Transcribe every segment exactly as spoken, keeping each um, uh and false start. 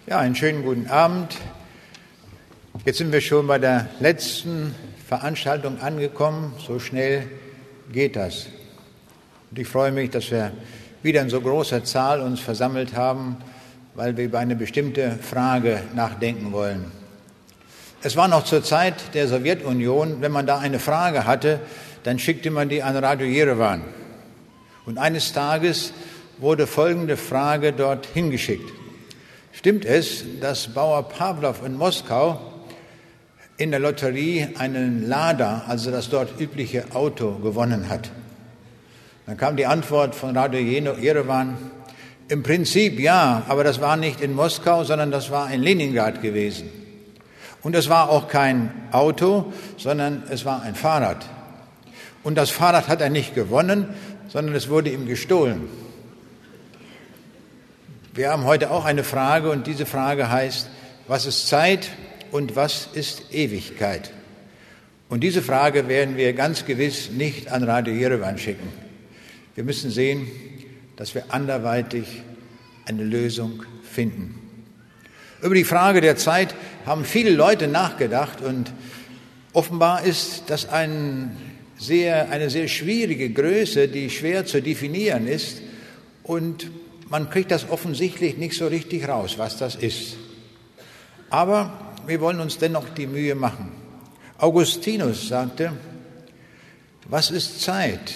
Ja, einen schönen guten Abend. Jetzt sind wir schon bei der letzten Veranstaltung angekommen. So schnell geht das. Und ich freue mich, dass wir wieder in so großer Zahl uns versammelt haben, weil wir über eine bestimmte Frage nachdenken wollen. Es war noch zur Zeit der Sowjetunion, wenn man da eine Frage hatte, dann schickte man die an Radio Jerewan. Und eines Tages wurde folgende Frage dort hingeschickt. Stimmt es, dass Bauer Pawlow in Moskau in der Lotterie einen Lada, also das dort übliche Auto, gewonnen hat? Dann kam die Antwort von Radio Jerewan, im Prinzip ja, aber das war nicht in Moskau, sondern das war in Leningrad gewesen. Und es war auch kein Auto, sondern es war ein Fahrrad. Und das Fahrrad hat er nicht gewonnen, sondern es wurde ihm gestohlen. Wir haben heute auch eine Frage und diese Frage heißt, was ist Zeit und was ist Ewigkeit? Und diese Frage werden wir ganz gewiss nicht an Radio Jerewan schicken. Wir müssen sehen, dass wir anderweitig eine Lösung finden. Über die Frage der Zeit haben viele Leute nachgedacht und offenbar ist das ein sehr, eine sehr schwierige Größe, die schwer zu definieren ist und man kriegt das offensichtlich nicht so richtig raus, was das ist. Aber wir wollen uns dennoch die Mühe machen. Augustinus sagte, was ist Zeit?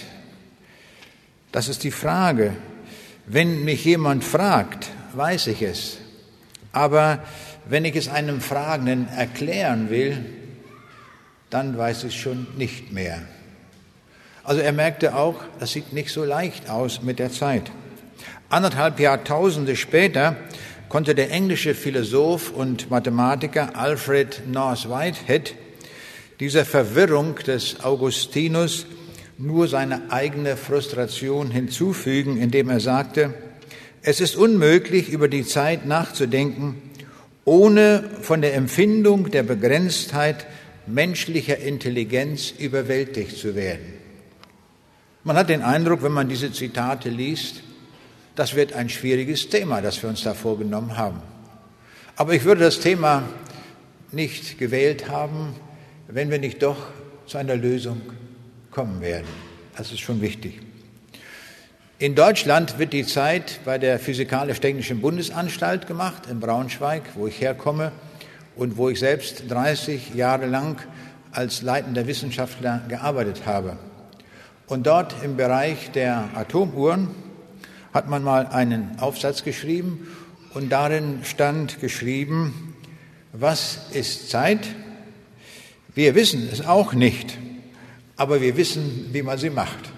Das ist die Frage. Wenn mich jemand fragt, weiß ich es. Aber wenn ich es einem Fragenden erklären will, dann weiß ich es schon nicht mehr. Also er merkte auch, das sieht nicht so leicht aus mit der Zeit. Anderthalb Jahrtausende später konnte der englische Philosoph und Mathematiker Alfred North Whitehead dieser Verwirrung des Augustinus nur seine eigene Frustration hinzufügen, indem er sagte, es ist unmöglich, über die Zeit nachzudenken, ohne von der Empfindung der Begrenztheit menschlicher Intelligenz überwältigt zu werden. Man hat den Eindruck, wenn man diese Zitate liest, das wird ein schwieriges Thema, das wir uns da vorgenommen haben. Aber ich würde das Thema nicht gewählt haben, wenn wir nicht doch zu einer Lösung kommen werden. Das ist schon wichtig. In Deutschland wird die Zeit bei der Physikalisch-Technischen Bundesanstalt gemacht, in Braunschweig, wo ich herkomme und wo ich selbst dreißig Jahre lang als leitender Wissenschaftler gearbeitet habe. Und dort im Bereich der Atomuhren hat man mal einen Aufsatz geschrieben und darin stand geschrieben, was ist Zeit? Wir wissen es auch nicht, aber wir wissen, wie man sie macht.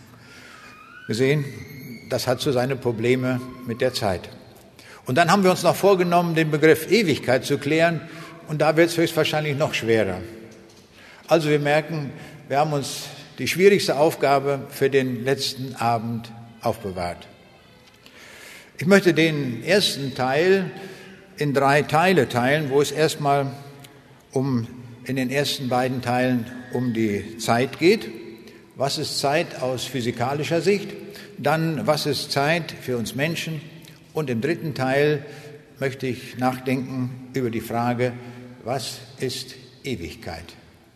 Wir sehen, das hat so seine Probleme mit der Zeit. Und dann haben wir uns noch vorgenommen, den Begriff Ewigkeit zu klären und da wird es höchstwahrscheinlich noch schwerer. Also wir merken, wir haben uns die schwierigste Aufgabe für den letzten Abend aufbewahrt. Ich möchte den ersten Teil in drei Teile teilen, wo es erstmal um, in den ersten beiden Teilen um die Zeit geht. Was ist Zeit aus physikalischer Sicht? Dann, was ist Zeit für uns Menschen? Und im dritten Teil möchte ich nachdenken über die Frage, was ist Ewigkeit?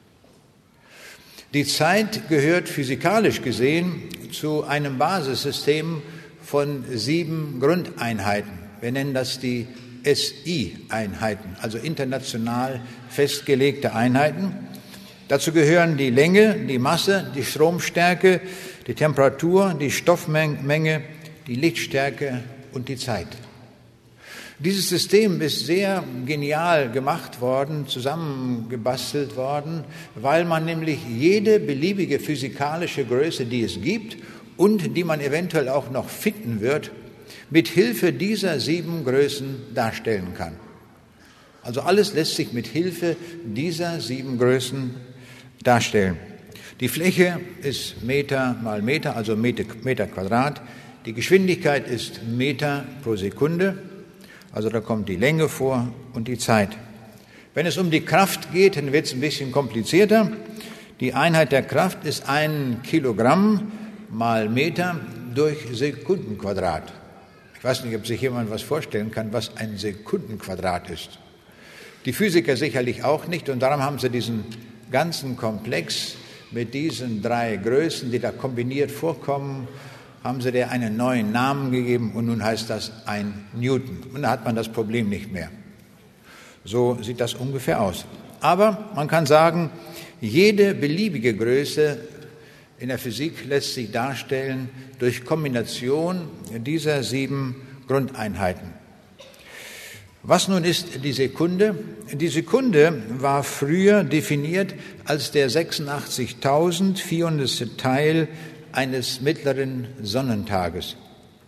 Die Zeit gehört physikalisch gesehen zu einem Basissystem von sieben Grundeinheiten. Wir nennen das die S I-Einheiten, also international festgelegte Einheiten. Dazu gehören die Länge, die Masse, die Stromstärke, die Temperatur, die Stoffmenge, die Lichtstärke und die Zeit. Dieses System ist sehr genial gemacht worden, zusammengebastelt worden, weil man nämlich jede beliebige physikalische Größe, die es gibt und die man eventuell auch noch finden wird, mit Hilfe dieser sieben Größen darstellen kann. Also alles lässt sich mit Hilfe dieser sieben Größen darstellen. Die Fläche ist Meter mal Meter, also Meter, Meter Quadrat. Die Geschwindigkeit ist Meter pro Sekunde. Also da kommt die Länge vor und die Zeit. Wenn es um die Kraft geht, dann wird es ein bisschen komplizierter. Die Einheit der Kraft ist ein Kilogramm mal Meter durch Sekundenquadrat. Ich weiß nicht, ob sich jemand was vorstellen kann, was ein Sekundenquadrat ist. Die Physiker sicherlich auch nicht, und darum haben sie diesen ganzen Komplex mit diesen drei Größen, die da kombiniert vorkommen, haben sie der einen neuen Namen gegeben, und nun heißt das ein Newton. Und da hat man das Problem nicht mehr. So sieht das ungefähr aus. Aber man kann sagen, jede beliebige Größe in der Physik lässt sich darstellen durch Kombination dieser sieben Grundeinheiten. Was nun ist die Sekunde? Die Sekunde war früher definiert als der sechsundachtzigtausendvierhundertste Teil eines mittleren Sonnentages.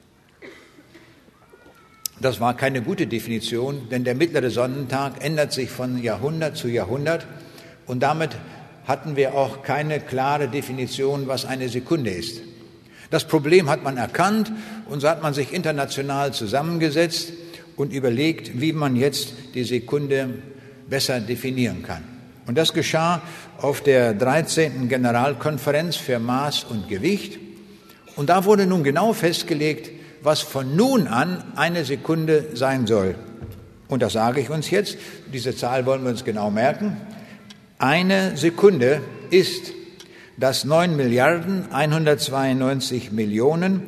Das war keine gute Definition, denn der mittlere Sonnentag ändert sich von Jahrhundert zu Jahrhundert, und damit hatten wir auch keine klare Definition, was eine Sekunde ist. Das Problem hat man erkannt, und so hat man sich international zusammengesetzt und überlegt, wie man jetzt die Sekunde besser definieren kann. Und das geschah auf der dreizehnten Generalkonferenz für Maß und Gewicht. Und da wurde nun genau festgelegt, was von nun an eine Sekunde sein soll. Und das sage ich uns jetzt, diese Zahl wollen wir uns genau merken. Eine Sekunde ist das neun Milliarden hundertzweiundneunzig Millionen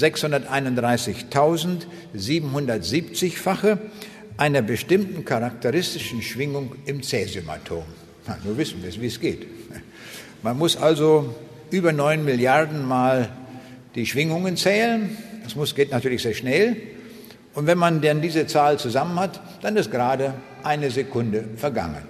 sechshunderteinunddreißigtausendsiebenhundertsiebzig-fache einer bestimmten charakteristischen Schwingung im Cäsiumatom. Na, nur wissen wir, wie es geht. Man muss also über neun Milliarden mal die Schwingungen zählen. Das muss, geht natürlich sehr schnell. Und wenn man dann diese Zahl zusammen hat, dann ist gerade eine Sekunde vergangen.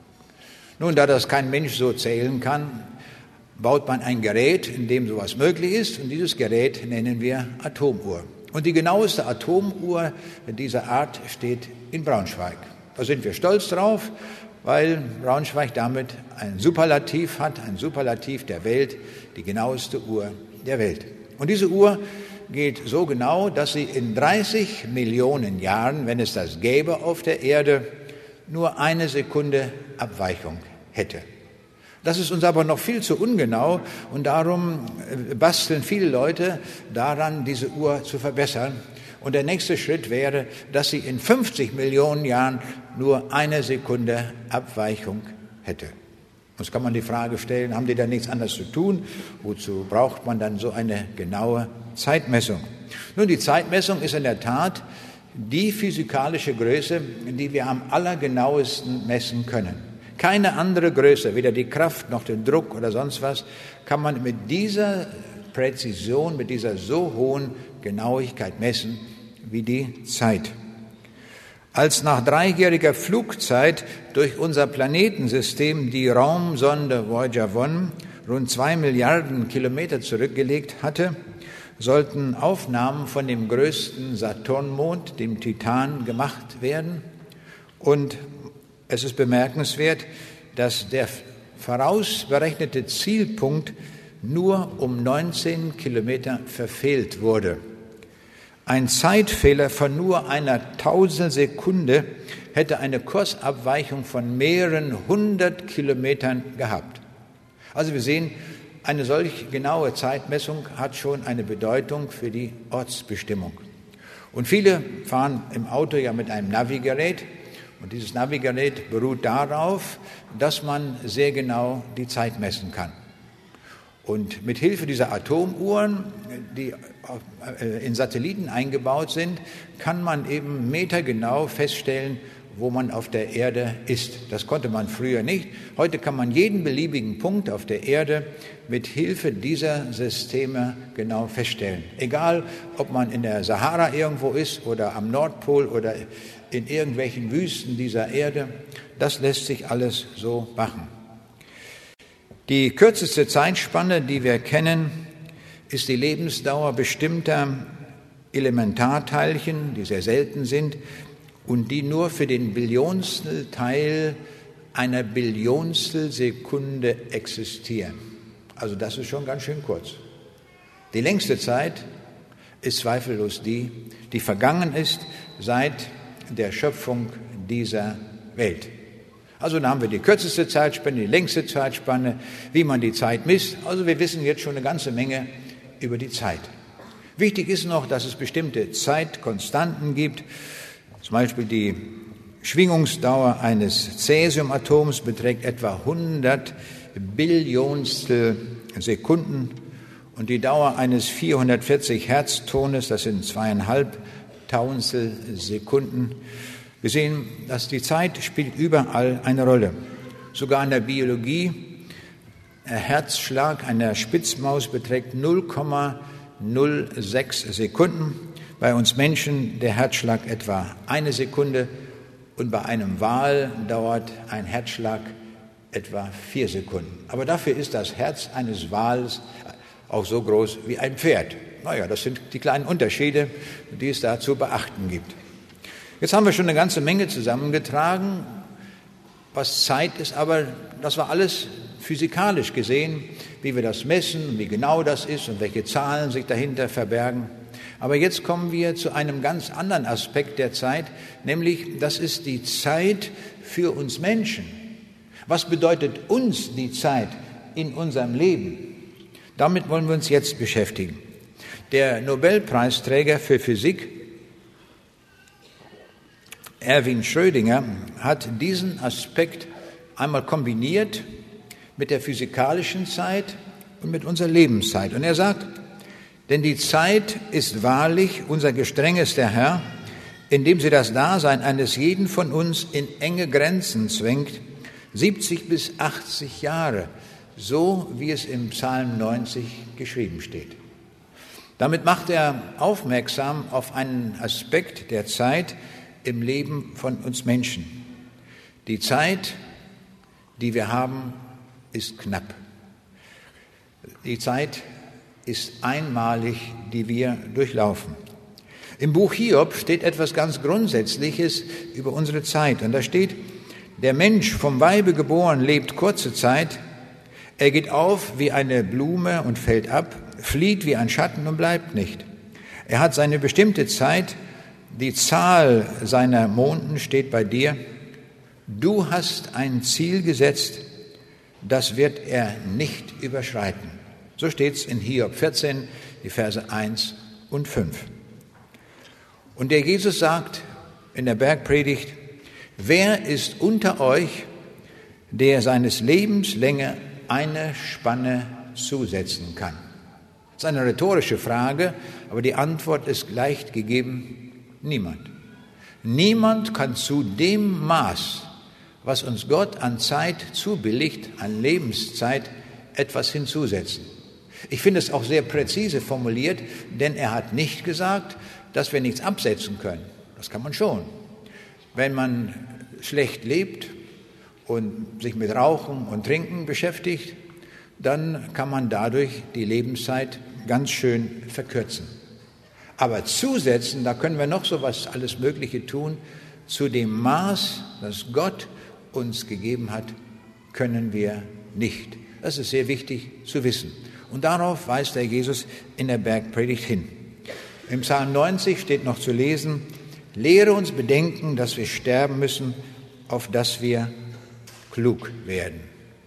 Nun, da das kein Mensch so zählen kann, baut man ein Gerät, in dem sowas möglich ist, und dieses Gerät nennen wir Atomuhr. Und die genaueste Atomuhr dieser Art steht in Braunschweig. Da sind wir stolz drauf, weil Braunschweig damit ein Superlativ hat, ein Superlativ der Welt, die genaueste Uhr der Welt. Und diese Uhr geht so genau, dass sie in dreißig Millionen Jahren, wenn es das gäbe auf der Erde, nur eine Sekunde Abweichung hätte. Das ist uns aber noch viel zu ungenau, und darum basteln viele Leute daran, diese Uhr zu verbessern. Und der nächste Schritt wäre, dass sie in fünfzig Millionen Jahren nur eine Sekunde Abweichung hätte. Jetzt kann man die Frage stellen, haben die da nichts anderes zu tun? Wozu braucht man dann so eine genaue Zeitmessung? Nun, die Zeitmessung ist in der Tat die physikalische Größe, die wir am allergenauesten messen können. Keine andere Größe, weder die Kraft noch den Druck oder sonst was, kann man mit dieser Präzision, mit dieser so hohen Genauigkeit messen wie die Zeit. Als nach dreijähriger Flugzeit durch unser Planetensystem die Raumsonde Voyager eins rund zwei Milliarden Kilometer zurückgelegt hatte, sollten Aufnahmen von dem größten Saturnmond, dem Titan, gemacht werden. Und es ist bemerkenswert, dass der vorausberechnete Zielpunkt nur um neunzehn Kilometer verfehlt wurde. Ein Zeitfehler von nur einer Tausendssekunde hätte eine Kursabweichung von mehreren hundert Kilometern gehabt. Also wir sehen, eine solch genaue Zeitmessung hat schon eine Bedeutung für die Ortsbestimmung. Und viele fahren im Auto ja mit einem Navigerät. Und dieses Navigerät beruht darauf, dass man sehr genau die Zeit messen kann. Und mit Hilfe dieser Atomuhren, die in Satelliten eingebaut sind, kann man eben metergenau feststellen, wo man auf der Erde ist. Das konnte man früher nicht. Heute kann man jeden beliebigen Punkt auf der Erde mit Hilfe dieser Systeme genau feststellen. Egal, ob man in der Sahara irgendwo ist oder am Nordpol oder in irgendwelchen Wüsten dieser Erde, das lässt sich alles so machen. Die kürzeste Zeitspanne, die wir kennen, ist die Lebensdauer bestimmter Elementarteilchen, die sehr selten sind und die nur für den Billionstel Teil einer Billionstel Sekunde existieren. Also das ist schon ganz schön kurz. Die längste Zeit ist zweifellos die, die vergangen ist seit der Schöpfung dieser Welt. Also da haben wir die kürzeste Zeitspanne, die längste Zeitspanne, wie man die Zeit misst. Also wir wissen jetzt schon eine ganze Menge über die Zeit. Wichtig ist noch, dass es bestimmte Zeitkonstanten gibt. Zum Beispiel die Schwingungsdauer eines Cäsiumatoms beträgt etwa hundert Billionstel Sekunden und die Dauer eines vierhundertvierzig Herztones, das sind zweieinhalb Tausendstel Sekunden. Wir sehen, dass die Zeit spielt überall eine Rolle. Sogar in der Biologie, der Herzschlag einer Spitzmaus beträgt null Komma null sechs Sekunden. Bei uns Menschen der Herzschlag etwa eine Sekunde und bei einem Wal dauert ein Herzschlag etwa vier Sekunden. Aber dafür ist das Herz eines Wals auch so groß wie ein Pferd. Naja, das sind die kleinen Unterschiede, die es da zu beachten gibt. Jetzt haben wir schon eine ganze Menge zusammengetragen, was Zeit ist, aber das war alles physikalisch gesehen, wie wir das messen, wie genau das ist und welche Zahlen sich dahinter verbergen. Aber jetzt kommen wir zu einem ganz anderen Aspekt der Zeit, nämlich das ist die Zeit für uns Menschen. Was bedeutet uns die Zeit in unserem Leben? Damit wollen wir uns jetzt beschäftigen. Der Nobelpreisträger für Physik, Erwin Schrödinger, hat diesen Aspekt einmal kombiniert mit der physikalischen Zeit und mit unserer Lebenszeit. Und er sagt, denn die Zeit ist wahrlich unser gestrengester Herr, indem sie das Dasein eines jeden von uns in enge Grenzen zwängt, siebzig bis achtzig Jahre, so wie es im Psalm neunzig geschrieben steht. Damit macht er aufmerksam auf einen Aspekt der Zeit im Leben von uns Menschen. Die Zeit, die wir haben, ist knapp. Die Zeit ist einmalig, die wir durchlaufen. Im Buch Hiob steht etwas ganz Grundsätzliches über unsere Zeit. Und da steht, der Mensch vom Weibe geboren lebt kurze Zeit, er geht auf wie eine Blume und fällt ab, flieht wie ein Schatten und bleibt nicht. Er hat seine bestimmte Zeit, die Zahl seiner Monden steht bei dir. Du hast ein Ziel gesetzt, das wird er nicht überschreiten. So steht es in Hiob vierzehn, die Verse eins und fünf. Und der Jesus sagt in der Bergpredigt, wer ist unter euch, der seines Lebens Länge eine Spanne zusetzen kann? Das ist eine rhetorische Frage, aber die Antwort ist leicht gegeben, niemand. Niemand kann zu dem Maß, was uns Gott an Zeit zubilligt, an Lebenszeit, etwas hinzusetzen. Ich finde es auch sehr präzise formuliert, denn er hat nicht gesagt, dass wir nichts absetzen können. Das kann man schon. Wenn man schlecht lebt und sich mit Rauchen und Trinken beschäftigt, dann kann man dadurch die Lebenszeit ganz schön verkürzen. Aber zusetzen, da können wir noch so was alles Mögliche tun, zu dem Maß, das Gott uns gegeben hat, können wir nicht. Das ist sehr wichtig zu wissen. Und darauf weist der Jesus in der Bergpredigt hin. Im Psalm neunzig steht noch zu lesen, lehre uns bedenken, dass wir sterben müssen, auf dass wir klug werden.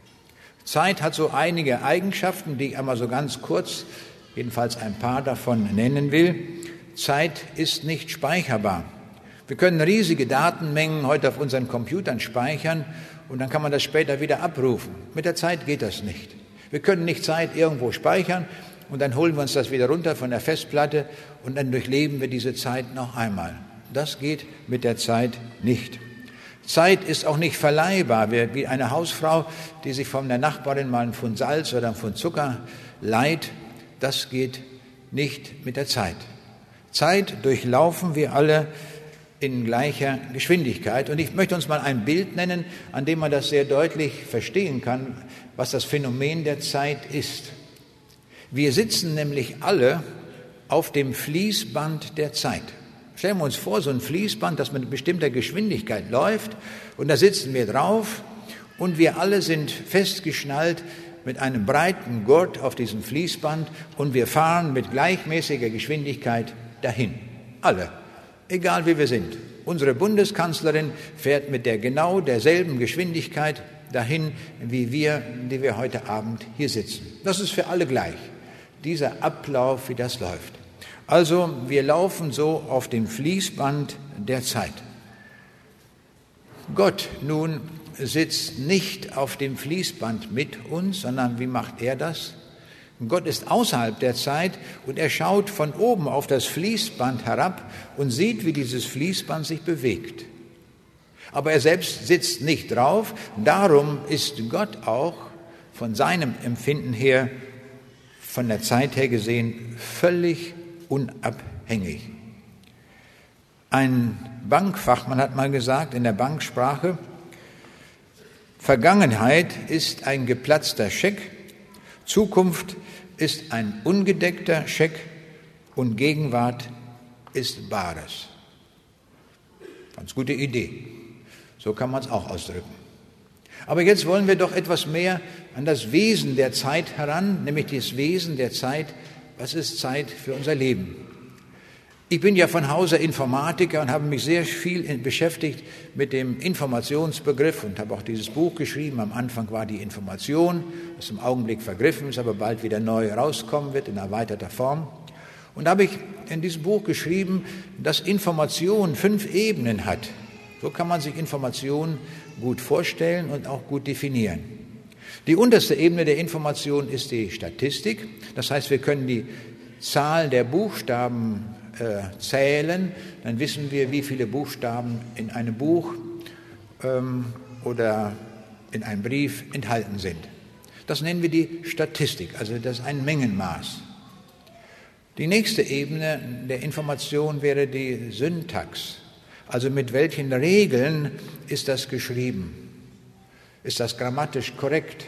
Zeit hat so einige Eigenschaften, die ich einmal so ganz kurz, jedenfalls ein paar davon nennen will. Zeit ist nicht speicherbar. Wir können riesige Datenmengen heute auf unseren Computern speichern und dann kann man das später wieder abrufen. Mit der Zeit geht das nicht. Wir können nicht Zeit irgendwo speichern und dann holen wir uns das wieder runter von der Festplatte und dann durchleben wir diese Zeit noch einmal. Das geht mit der Zeit nicht. Zeit ist auch nicht verleihbar, wie eine Hausfrau, die sich von der Nachbarin mal einen Pfund Salz oder einen Pfund Zucker leiht. Das geht nicht mit der Zeit. Zeit durchlaufen wir alle in gleicher Geschwindigkeit. Und ich möchte uns mal ein Bild nennen, an dem man das sehr deutlich verstehen kann, was das Phänomen der Zeit ist. Wir sitzen nämlich alle auf dem Fließband der Zeit. Stellen wir uns vor, so ein Fließband, das mit bestimmter Geschwindigkeit läuft, und da sitzen wir drauf und wir alle sind festgeschnallt mit einem breiten Gurt auf diesem Fließband und wir fahren mit gleichmäßiger Geschwindigkeit dahin. Alle, egal wie wir sind. Unsere Bundeskanzlerin fährt mit der genau derselben Geschwindigkeit dahin, wie wir, die wir heute Abend hier sitzen. Das ist für alle gleich, dieser Ablauf, wie das läuft. Also wir laufen so auf dem Fließband der Zeit. Gott nun sitzt nicht auf dem Fließband mit uns, sondern wie macht er das? Gott ist außerhalb der Zeit und er schaut von oben auf das Fließband herab und sieht, wie dieses Fließband sich bewegt. Aber er selbst sitzt nicht drauf, darum ist Gott auch von seinem Empfinden her, von der Zeit her gesehen, völlig unabhängig. Ein Bankfachmann hat mal gesagt in der Banksprache, Vergangenheit ist ein geplatzter Scheck, Zukunft ist ein ungedeckter Scheck und Gegenwart ist Bares. Ganz gute Idee. So kann man es auch ausdrücken. Aber jetzt wollen wir doch etwas mehr an das Wesen der Zeit heran, nämlich das Wesen der Zeit. Was ist Zeit für unser Leben? Ich bin ja von Hause Informatiker und habe mich sehr viel beschäftigt mit dem Informationsbegriff und habe auch dieses Buch geschrieben. Am Anfang war die Information, das im Augenblick vergriffen ist, aber bald wieder neu rauskommen wird in erweiterter Form. Und da habe ich in diesem Buch geschrieben, dass Information fünf Ebenen hat. So kann man sich Information gut vorstellen und auch gut definieren. Die unterste Ebene der Information ist die Statistik. Das heißt, wir können die Zahl der Buchstaben äh, zählen. Dann wissen wir, wie viele Buchstaben in einem Buch ähm, oder in einem Brief enthalten sind. Das nennen wir die Statistik, also das ist ein Mengenmaß. Die nächste Ebene der Information wäre die Syntax. Also mit welchen Regeln ist das geschrieben? Ist das grammatisch korrekt?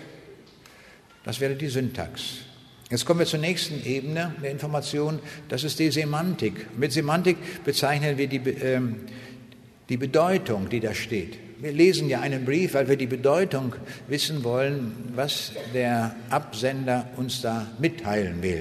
Das wäre die Syntax. Jetzt kommen wir zur nächsten Ebene der Information, das ist die Semantik. Mit Semantik bezeichnen wir die, äh, die Bedeutung, die da steht. Wir lesen ja einen Brief, weil wir die Bedeutung wissen wollen, was der Absender uns da mitteilen will.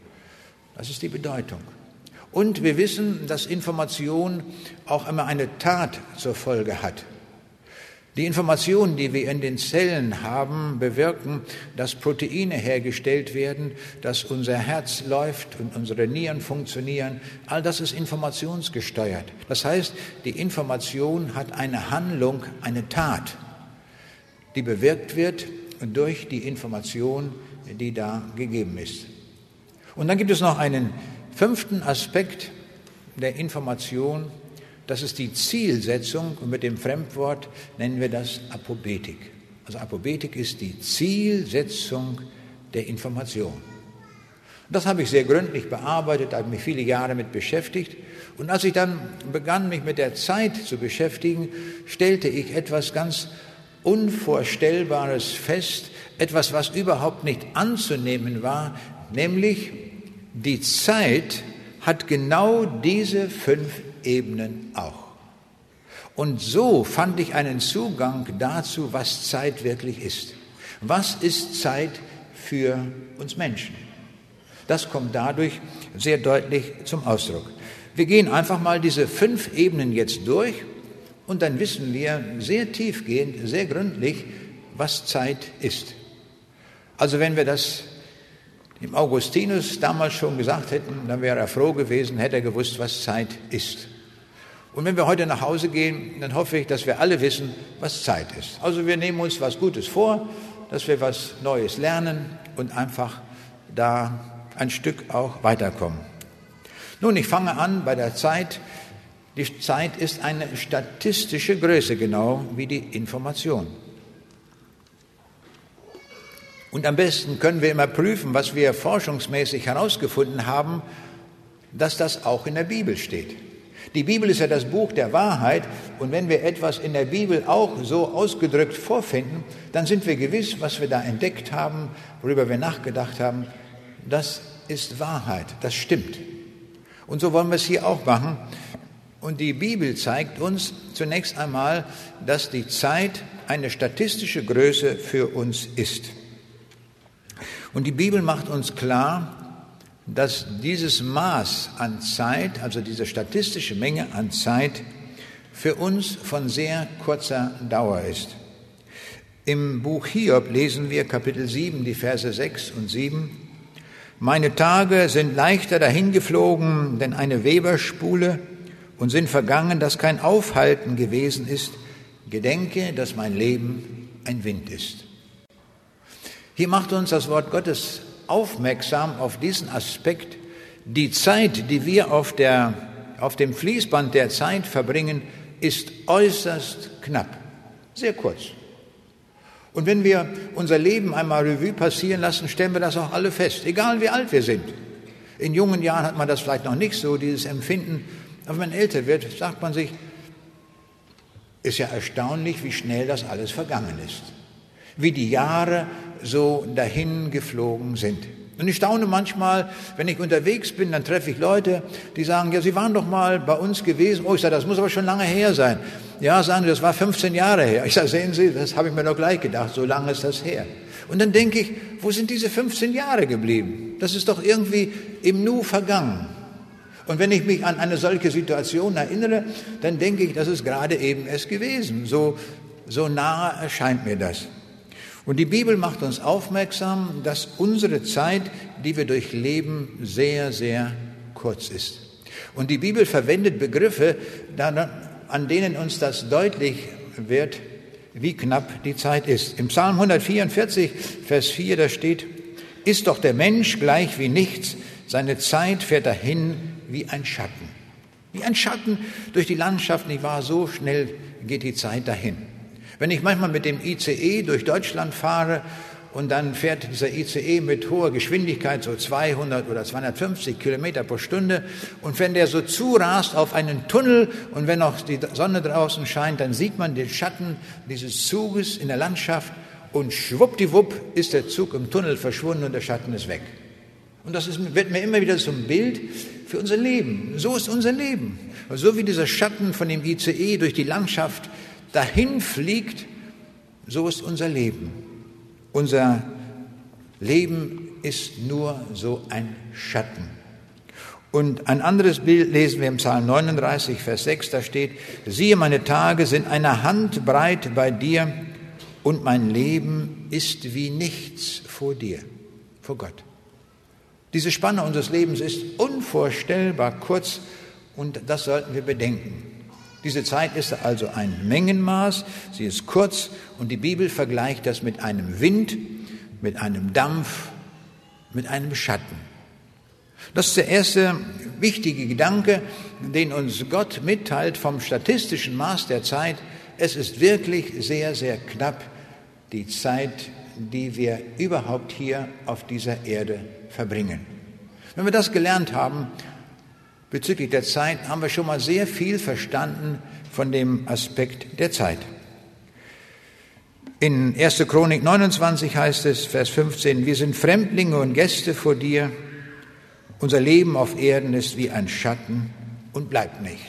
Das ist die Bedeutung. Und wir wissen, dass Information auch immer eine Tat zur Folge hat. Die Informationen, die wir in den Zellen haben, bewirken, dass Proteine hergestellt werden, dass unser Herz läuft und unsere Nieren funktionieren. All das ist informationsgesteuert. Das heißt, die Information hat eine Handlung, eine Tat, die bewirkt wird durch die Information, die da gegeben ist. Und dann gibt es noch einen fünften Aspekt der Information, das ist die Zielsetzung und mit dem Fremdwort nennen wir das Apobetik. Also Apobetik ist die Zielsetzung der Information. Und das habe ich sehr gründlich bearbeitet, habe mich viele Jahre mit beschäftigt und als ich dann begann, mich mit der Zeit zu beschäftigen, stellte ich etwas ganz Unvorstellbares fest, etwas, was überhaupt nicht anzunehmen war, nämlich die Zeit hat genau diese fünf Ebenen auch. Und so fand ich einen Zugang dazu, was Zeit wirklich ist. Was ist Zeit für uns Menschen? Das kommt dadurch sehr deutlich zum Ausdruck. Wir gehen einfach mal diese fünf Ebenen jetzt durch und dann wissen wir sehr tiefgehend, sehr gründlich, was Zeit ist. Also wenn wir das dem Augustinus damals schon gesagt hätten, dann wäre er froh gewesen, hätte er gewusst, was Zeit ist. Und wenn wir heute nach Hause gehen, dann hoffe ich, dass wir alle wissen, was Zeit ist. Also wir nehmen uns was Gutes vor, dass wir was Neues lernen und einfach da ein Stück auch weiterkommen. Nun, ich fange an bei der Zeit. Die Zeit ist eine statistische Größe, genau wie die Information. Und am besten können wir immer prüfen, was wir forschungsmäßig herausgefunden haben, dass das auch in der Bibel steht. Die Bibel ist ja das Buch der Wahrheit und wenn wir etwas in der Bibel auch so ausgedrückt vorfinden, dann sind wir gewiss, was wir da entdeckt haben, worüber wir nachgedacht haben, das ist Wahrheit, das stimmt. Und so wollen wir es hier auch machen. Und die Bibel zeigt uns zunächst einmal, dass die Zeit eine statistische Größe für uns ist. Und die Bibel macht uns klar, dass dieses Maß an Zeit, also diese statistische Menge an Zeit, für uns von sehr kurzer Dauer ist. Im Buch Hiob lesen wir Kapitel sieben, die Verse sechs und sieben. Meine Tage sind leichter dahingeflogen denn eine Weberspule und sind vergangen, dass kein Aufhalten gewesen ist. Gedenke, dass mein Leben ein Wind ist. Hier macht uns das Wort Gottes aufmerksam auf diesen Aspekt. Die Zeit, die wir auf, der, auf dem Fließband der Zeit verbringen, ist äußerst knapp, sehr kurz. Und wenn wir unser Leben einmal Revue passieren lassen, stellen wir das auch alle fest, egal wie alt wir sind. In jungen Jahren hat man das vielleicht noch nicht so, dieses Empfinden. Aber wenn man älter wird, sagt man sich, ist ja erstaunlich, wie schnell das alles vergangen ist. Wie die Jahre so dahin geflogen sind. Und ich staune manchmal, wenn ich unterwegs bin, dann treffe ich Leute, die sagen, ja, Sie waren doch mal bei uns gewesen. Oh, ich sage, das muss aber schon lange her sein. Ja, sagen Sie, das war fünfzehn Jahre her. Ich sage, sehen Sie, das habe ich mir doch gleich gedacht, so lange ist das her. Und dann denke ich, wo sind diese fünfzehn Jahre geblieben? Das ist doch irgendwie im Nu vergangen. Und wenn ich mich an eine solche Situation erinnere, dann denke ich, das ist gerade eben es gewesen. So, so nahe erscheint mir das. Und die Bibel macht uns aufmerksam, dass unsere Zeit, die wir durchleben, sehr, sehr kurz ist. Und die Bibel verwendet Begriffe, an denen uns das deutlich wird, wie knapp die Zeit ist. Im Psalm hundertvierundvierzig, Vers vier, da steht, ist doch der Mensch gleich wie nichts, seine Zeit fährt dahin wie ein Schatten. Wie ein Schatten durch die Landschaft, nicht wahr? So schnell geht die Zeit dahin. Wenn ich manchmal mit dem I C E durch Deutschland fahre und dann fährt dieser I C E mit hoher Geschwindigkeit, so zweihundert oder zweihundertfünfzig Kilometer pro Stunde, und wenn der so zurast auf einen Tunnel und wenn noch die Sonne draußen scheint, dann sieht man den Schatten dieses Zuges in der Landschaft und schwuppdiwupp ist der Zug im Tunnel verschwunden und der Schatten ist weg. Und das ist, wird mir immer wieder zum Bild für unser Leben. So ist unser Leben. So wie dieser Schatten von dem I C E durch die Landschaft dahin fliegt, so ist unser Leben. Unser Leben ist nur so ein Schatten. Und ein anderes Bild lesen wir im Psalm neununddreißig, Vers sechs, da steht, siehe, meine Tage sind eine Handbreit bei dir und mein Leben ist wie nichts vor dir, vor Gott. Diese Spanne unseres Lebens ist unvorstellbar kurz und das sollten wir bedenken. Diese Zeit ist also ein Mengenmaß, sie ist kurz und die Bibel vergleicht das mit einem Wind, mit einem Dampf, mit einem Schatten. Das ist der erste wichtige Gedanke, den uns Gott mitteilt vom statistischen Maß der Zeit. Es ist wirklich sehr, sehr knapp, die Zeit, die wir überhaupt hier auf dieser Erde verbringen. Wenn wir das gelernt haben, bezüglich der Zeit, haben wir schon mal sehr viel verstanden von dem Aspekt der Zeit. In erster Chronik neunundzwanzig heißt es, Vers fünfzehn, wir sind Fremdlinge und Gäste vor dir. Unser Leben auf Erden ist wie ein Schatten und bleibt nicht.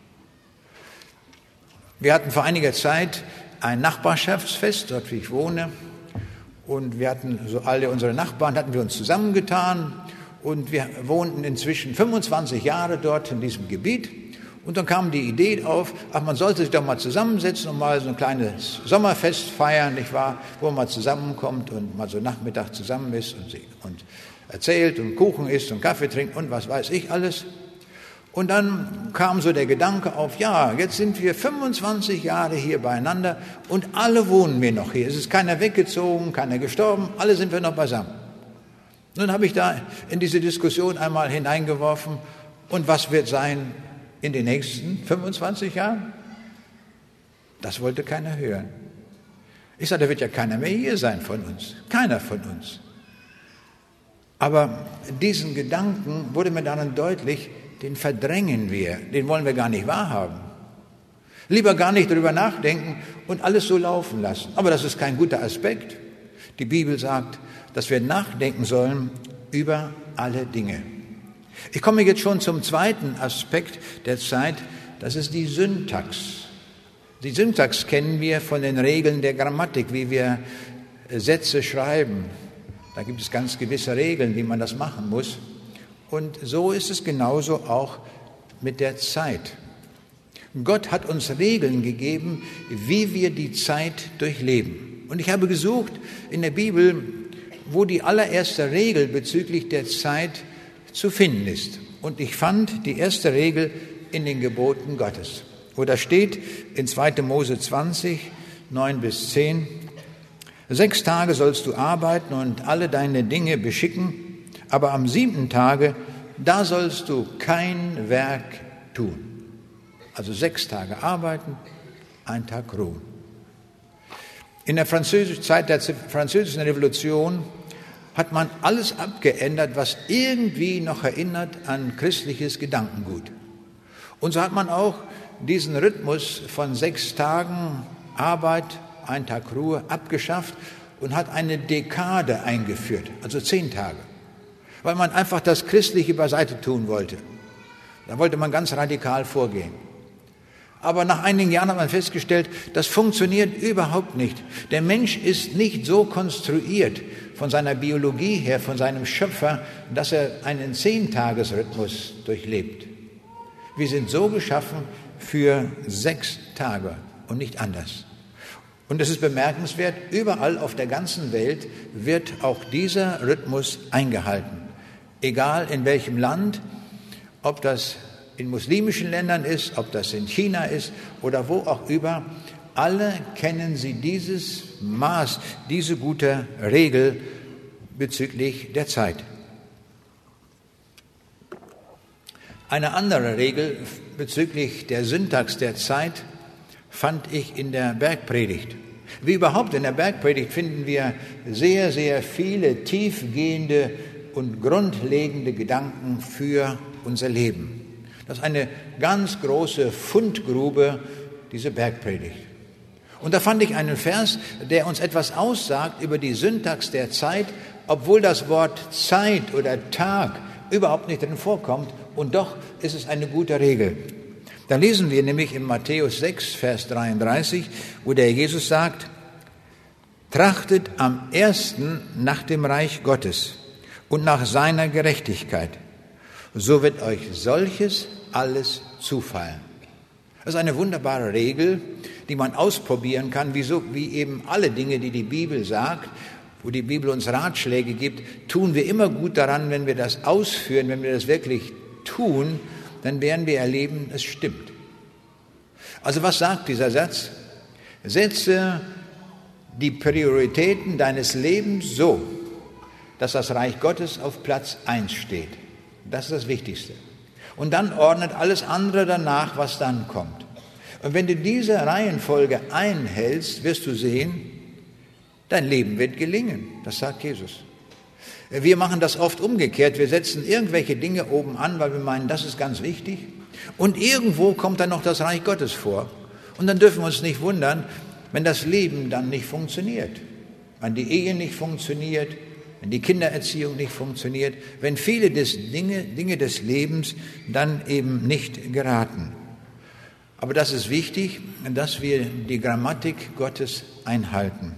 Wir hatten vor einiger Zeit ein Nachbarschaftsfest, dort wie ich wohne. Und wir hatten so alle unsere Nachbarn, hatten wir uns zusammengetan. Und wir wohnten inzwischen fünfundzwanzig Jahre dort in diesem Gebiet. Und dann kam die Idee auf, ach, man sollte sich doch mal zusammensetzen und mal so ein kleines Sommerfest feiern, nicht wahr? Wo man mal zusammenkommt und mal so Nachmittag zusammen ist und, und erzählt und Kuchen isst und Kaffee trinkt und was weiß ich alles. Und dann kam so der Gedanke auf, ja, jetzt sind wir fünfundzwanzig Jahre hier beieinander und alle wohnen wir noch hier. Es ist keiner weggezogen, keiner gestorben, alle sind wir noch beisammen. Nun habe ich da in diese Diskussion einmal hineingeworfen, und was wird sein in den nächsten fünfundzwanzig Jahren? Das wollte keiner hören. Ich sage, da wird ja keiner mehr hier sein von uns, keiner von uns. Aber diesen Gedanken wurde mir dann deutlich, den verdrängen wir, den wollen wir gar nicht wahrhaben. Lieber gar nicht darüber nachdenken und alles so laufen lassen. Aber das ist kein guter Aspekt. Die Bibel sagt, dass wir nachdenken sollen über alle Dinge. Ich komme jetzt schon zum zweiten Aspekt der Zeit, das ist die Syntax. Die Syntax kennen wir von den Regeln der Grammatik, wie wir Sätze schreiben. Da gibt es ganz gewisse Regeln, wie man das machen muss. Und so ist es genauso auch mit der Zeit. Gott hat uns Regeln gegeben, wie wir die Zeit durchleben. Und ich habe gesucht in der Bibel, wo die allererste Regel bezüglich der Zeit zu finden ist. Und ich fand die erste Regel in den Geboten Gottes, wo da steht in zweiter Mose zwanzig, neun bis zehn, sechs Tage sollst du arbeiten und alle deine Dinge beschicken, aber am siebten Tage, da sollst du kein Werk tun. Also sechs Tage arbeiten, ein Tag ruhen. In der französischen Zeit der französischen Revolution hat man alles abgeändert, was irgendwie noch erinnert an christliches Gedankengut. Und so hat man auch diesen Rhythmus von sechs Tagen Arbeit, ein Tag Ruhe abgeschafft und hat eine Dekade eingeführt, also zehn Tage, weil man einfach das Christliche beiseite tun wollte. Da wollte man ganz radikal vorgehen. Aber nach einigen Jahren hat man festgestellt, das funktioniert überhaupt nicht. Der Mensch ist nicht so konstruiert von seiner Biologie her, von seinem Schöpfer, dass er einen Zehntagesrhythmus durchlebt. Wir sind so geschaffen für sechs Tage und nicht anders. Und es ist bemerkenswert, überall auf der ganzen Welt wird auch dieser Rhythmus eingehalten. Egal in welchem Land, ob das in muslimischen Ländern ist, ob das in China ist oder wo auch über, alle kennen sie dieses Maß, diese gute Regel bezüglich der Zeit. Eine andere Regel bezüglich der Syntax der Zeit fand ich in der Bergpredigt. Wie überhaupt in der Bergpredigt finden wir sehr, sehr viele tiefgehende und grundlegende Gedanken für unser Leben. Das ist eine ganz große Fundgrube, diese Bergpredigt. Und da fand ich einen Vers, der uns etwas aussagt über die Syntax der Zeit, obwohl das Wort Zeit oder Tag überhaupt nicht drin vorkommt. Und doch ist es eine gute Regel. Da lesen wir nämlich in Matthäus sechs, Vers dreiunddreißig, wo der Jesus sagt, trachtet am ersten nach dem Reich Gottes und nach seiner Gerechtigkeit, so wird euch solches alles zufallen. Das ist eine wunderbare Regel, die man ausprobieren kann, wie, so, wie eben alle Dinge, die die Bibel sagt, wo die Bibel uns Ratschläge gibt, tun wir immer gut daran, wenn wir das ausführen, wenn wir das wirklich tun, dann werden wir erleben, es stimmt. Also was sagt dieser Satz? Setze die Prioritäten deines Lebens so, dass das Reich Gottes auf Platz eins steht. Das ist das Wichtigste. Und dann ordnet alles andere danach, was dann kommt. Und wenn du diese Reihenfolge einhältst, wirst du sehen, dein Leben wird gelingen. Das sagt Jesus. Wir machen das oft umgekehrt. Wir setzen irgendwelche Dinge oben an, weil wir meinen, das ist ganz wichtig. Und irgendwo kommt dann noch das Reich Gottes vor. Und dann dürfen wir uns nicht wundern, wenn das Leben dann nicht funktioniert. Wenn die Ehe nicht funktioniert, wenn die Kindererziehung nicht funktioniert, wenn viele des Dinge, Dinge des Lebens dann eben nicht geraten. Aber das ist wichtig, dass wir die Grammatik Gottes einhalten.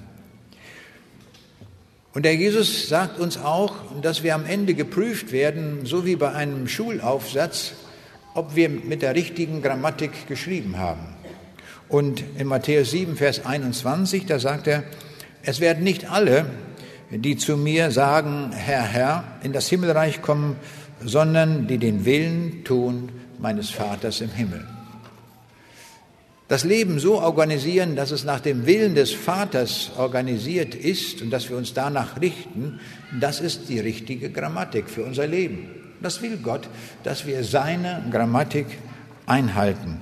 Und der Jesus sagt uns auch, dass wir am Ende geprüft werden, so wie bei einem Schulaufsatz, ob wir mit der richtigen Grammatik geschrieben haben. Und in Matthäus sieben, Vers einundzwanzig, da sagt er, es werden nicht alle, die zu mir sagen, Herr, Herr, in das Himmelreich kommen, sondern die den Willen tun meines Vaters im Himmel. Das Leben so organisieren, dass es nach dem Willen des Vaters organisiert ist und dass wir uns danach richten, das ist die richtige Grammatik für unser Leben. Das will Gott, dass wir seine Grammatik einhalten.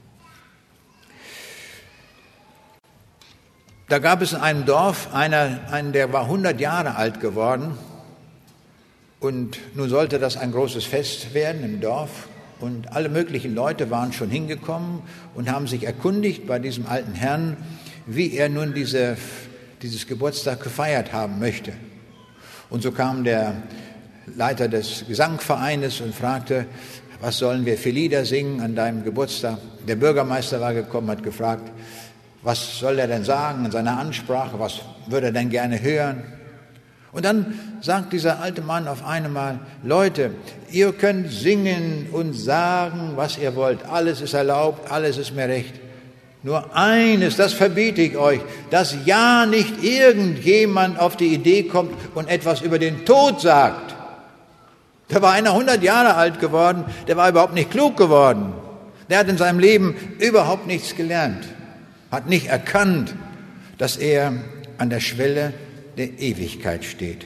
Da gab es in einem Dorf einer, einen, der war hundert Jahre alt geworden und nun sollte das ein großes Fest werden im Dorf. Und alle möglichen Leute waren schon hingekommen und haben sich erkundigt bei diesem alten Herrn, wie er nun diese, dieses Geburtstag gefeiert haben möchte. Und so kam der Leiter des Gesangvereines und fragte, was sollen wir für Lieder singen an deinem Geburtstag? Der Bürgermeister war gekommen, hat gefragt, was soll er denn sagen in seiner Ansprache, was würde er denn gerne hören? Und dann sagt dieser alte Mann auf einmal, Leute, ihr könnt singen und sagen, was ihr wollt. Alles ist erlaubt, alles ist mir recht. Nur eines, das verbiete ich euch, dass ja nicht irgendjemand auf die Idee kommt und etwas über den Tod sagt. Da war einer hundert Jahre alt geworden, der war überhaupt nicht klug geworden. Der hat in seinem Leben überhaupt nichts gelernt, hat nicht erkannt, dass er an der Schwelle der Ewigkeit steht.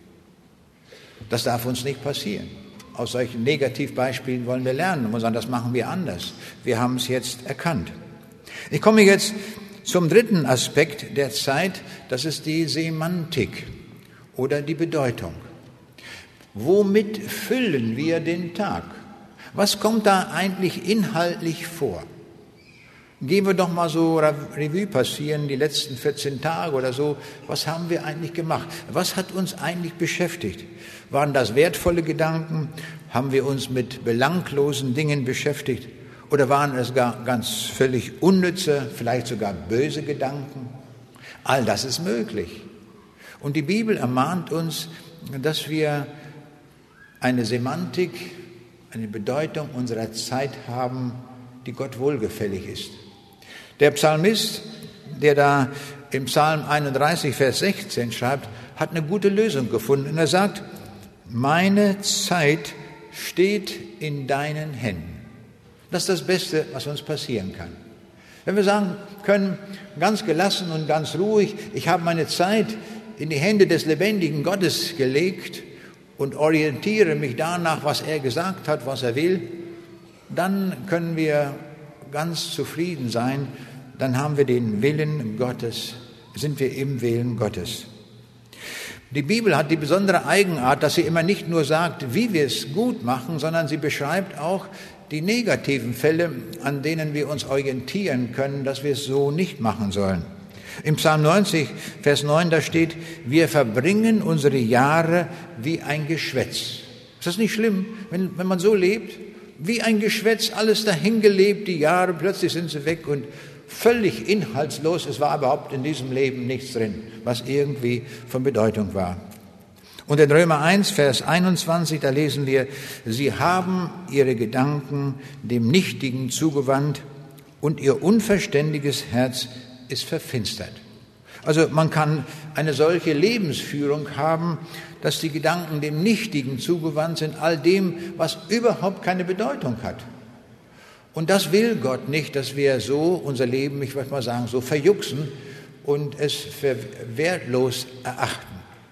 Das darf uns nicht passieren. Aus solchen Negativbeispielen wollen wir lernen und sagen, das machen wir anders. Wir haben es jetzt erkannt. Ich komme jetzt zum dritten Aspekt der Zeit, das ist die Semantik oder die Bedeutung. Womit füllen wir den Tag? Was kommt da eigentlich inhaltlich vor? Gehen wir doch mal so Revue passieren, die letzten vierzehn Tage oder so. Was haben wir eigentlich gemacht? Was hat uns eigentlich beschäftigt? Waren das wertvolle Gedanken? Haben wir uns mit belanglosen Dingen beschäftigt? Oder waren es gar ganz völlig unnütze, vielleicht sogar böse Gedanken? All das ist möglich. Und die Bibel ermahnt uns, dass wir eine Semantik, eine Bedeutung unserer Zeit haben, die Gott wohlgefällig ist. Der Psalmist, der da im Psalm einunddreißig, Vers sechzehn schreibt, hat eine gute Lösung gefunden. Und er sagt, meine Zeit steht in deinen Händen. Das ist das Beste, was uns passieren kann. Wenn wir sagen können, ganz gelassen und ganz ruhig, ich habe meine Zeit in die Hände des lebendigen Gottes gelegt und orientiere mich danach, was er gesagt hat, was er will, dann können wir ganz zufrieden sein, dann haben wir den Willen Gottes, sind wir im Willen Gottes. Die Bibel hat die besondere Eigenart, dass sie immer nicht nur sagt, wie wir es gut machen, sondern sie beschreibt auch die negativen Fälle, an denen wir uns orientieren können, dass wir es so nicht machen sollen. Im Psalm neunzig, Vers neun, da steht, wir verbringen unsere Jahre wie ein Geschwätz. Ist das nicht schlimm, wenn, wenn man so lebt? Wie ein Geschwätz, alles dahingelebt, die Jahre, plötzlich sind sie weg und völlig inhaltslos. Es war überhaupt in diesem Leben nichts drin, was irgendwie von Bedeutung war. Und in Römer eins, Vers einundzwanzig, da lesen wir, sie haben ihre Gedanken dem Nichtigen zugewandt und ihr unverständiges Herz ist verfinstert. Also man kann eine solche Lebensführung haben, dass die Gedanken dem Nichtigen zugewandt sind, all dem, was überhaupt keine Bedeutung hat. Und das will Gott nicht, dass wir so unser Leben, ich würde mal sagen, so verjuxen und es für wertlos erachten.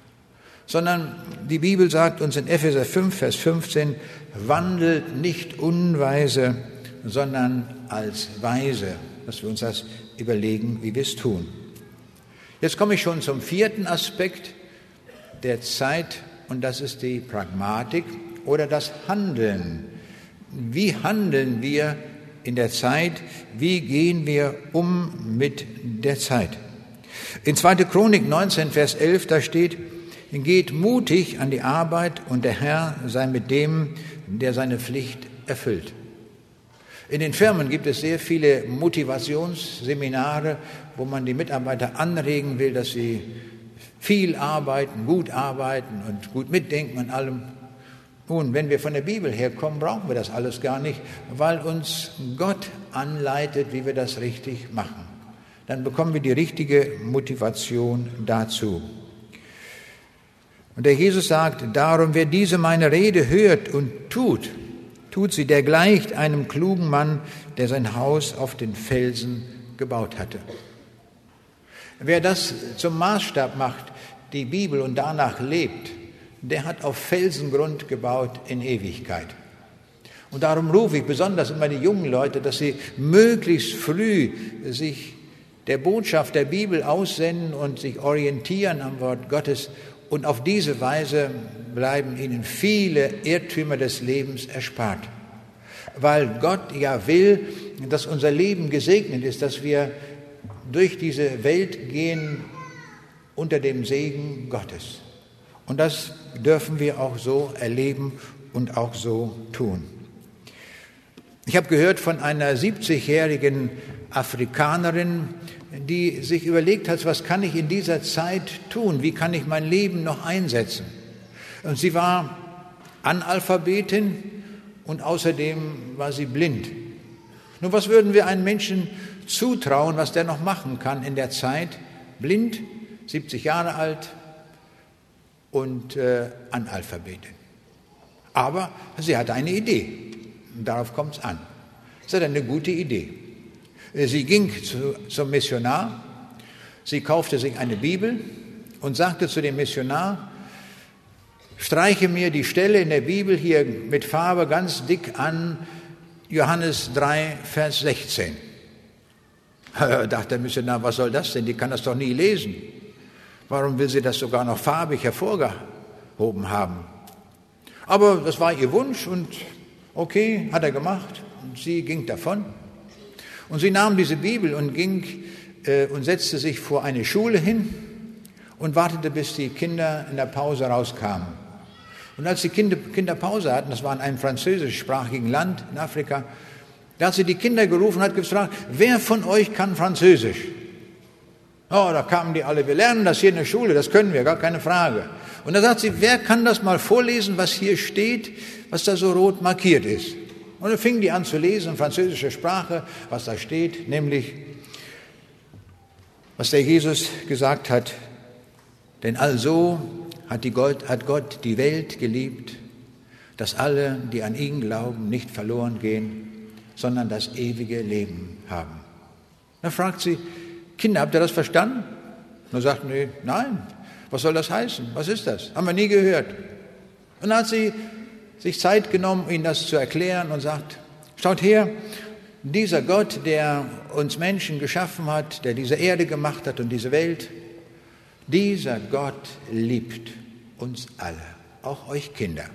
Sondern die Bibel sagt uns in Epheser fünf, Vers fünfzehn, wandelt nicht unweise, sondern als weise, dass wir uns das überlegen, wie wir es tun. Jetzt komme ich schon zum vierten Aspekt der Zeit und das ist die Pragmatik oder das Handeln. Wie handeln wir in der Zeit? Wie gehen wir um mit der Zeit? In zweite Chronik neunzehn, Vers elf, da steht, geht mutig an die Arbeit und der Herr sei mit dem, der seine Pflicht erfüllt. In den Firmen gibt es sehr viele Motivationsseminare, wo man die Mitarbeiter anregen will, dass sie viel arbeiten, gut arbeiten und gut mitdenken an allem. Nun, wenn wir von der Bibel herkommen, brauchen wir das alles gar nicht, weil uns Gott anleitet, wie wir das richtig machen. Dann bekommen wir die richtige Motivation dazu. Und der Jesus sagt, darum, wer diese meine Rede hört und tut, tut sie, der gleicht einem klugen Mann, der sein Haus auf den Felsen gebaut hatte. Wer das zum Maßstab macht, die Bibel, und danach lebt, der hat auf Felsengrund gebaut in Ewigkeit. Und darum rufe ich besonders immer die jungen Leute, dass sie möglichst früh sich der Botschaft der Bibel aussenden und sich orientieren am Wort Gottes. Und auf diese Weise bleiben ihnen viele Irrtümer des Lebens erspart. Weil Gott ja will, dass unser Leben gesegnet ist, dass wir durch diese Welt gehen unter dem Segen Gottes. Und das dürfen wir auch so erleben und auch so tun. Ich habe gehört von einer siebzigjährigen Afrikanerin, die sich überlegt hat, was kann ich in dieser Zeit tun? Wie kann ich mein Leben noch einsetzen? Und sie war Analphabetin und außerdem war sie blind. Nun, was würden wir einem Menschen zutrauen, was der noch machen kann in der Zeit. Blind, siebzig Jahre alt und äh, Analphabetin. Aber sie hatte eine Idee. Und darauf kommt es an. Sie hatte eine gute Idee. Sie ging zu, zum Missionar, sie kaufte sich eine Bibel und sagte zu dem Missionar, streiche mir die Stelle in der Bibel hier mit Farbe ganz dick an, Johannes drei, Vers sechzehn. Da dachte der Missionar, was soll das denn? Die kann das doch nie lesen. Warum will sie das sogar noch farbig hervorgehoben haben? Aber das war ihr Wunsch und okay, hat er gemacht. Und sie ging davon. Und sie nahm diese Bibel und ging äh, und setzte sich vor eine Schule hin und wartete, bis die Kinder in der Pause rauskamen. Und als die Kinder, Kinder Pause hatten, das war in einem französischsprachigen Land in Afrika, da hat sie die Kinder gerufen und hat gefragt, wer von euch kann Französisch? Oh, da kamen die alle, wir lernen das hier in der Schule, das können wir, gar keine Frage. Und da sagt sie, wer kann das mal vorlesen, was hier steht, was da so rot markiert ist? Und dann fingen die an zu lesen in französischer Sprache, was da steht, nämlich, was der Jesus gesagt hat, denn also hat, die Gott, hat Gott die Welt geliebt, dass alle, die an ihn glauben, nicht verloren gehen, sondern das ewige Leben haben. Dann fragt sie, Kinder, habt ihr das verstanden? Und dann sagt sie, nein, was soll das heißen? Was ist das? Haben wir nie gehört. Und dann hat sie sich Zeit genommen, ihnen das zu erklären und sagt, schaut her, dieser Gott, der uns Menschen geschaffen hat, der diese Erde gemacht hat und diese Welt, dieser Gott liebt uns alle, auch euch Kinder.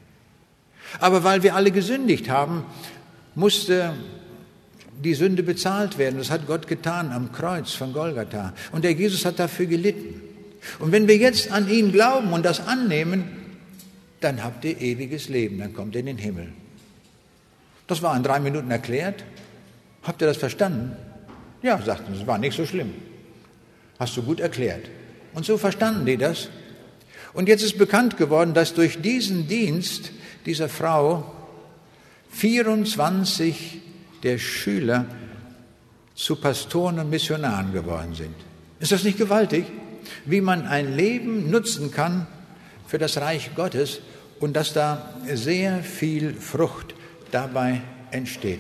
Aber weil wir alle gesündigt haben, musste die Sünde bezahlt werden. Das hat Gott getan am Kreuz von Golgatha. Und der Jesus hat dafür gelitten. Und wenn wir jetzt an ihn glauben und das annehmen, dann habt ihr ewiges Leben, dann kommt ihr in den Himmel. Das war in drei Minuten erklärt. Habt ihr das verstanden? Ja, sagten sie, es war nicht so schlimm. Hast du gut erklärt. Und so verstanden die das. Und jetzt ist bekannt geworden, dass durch diesen Dienst dieser Frau vierundzwanzig der Schüler zu Pastoren und Missionaren geworden sind. Ist das nicht gewaltig, wie man ein Leben nutzen kann für das Reich Gottes und dass da sehr viel Frucht dabei entsteht?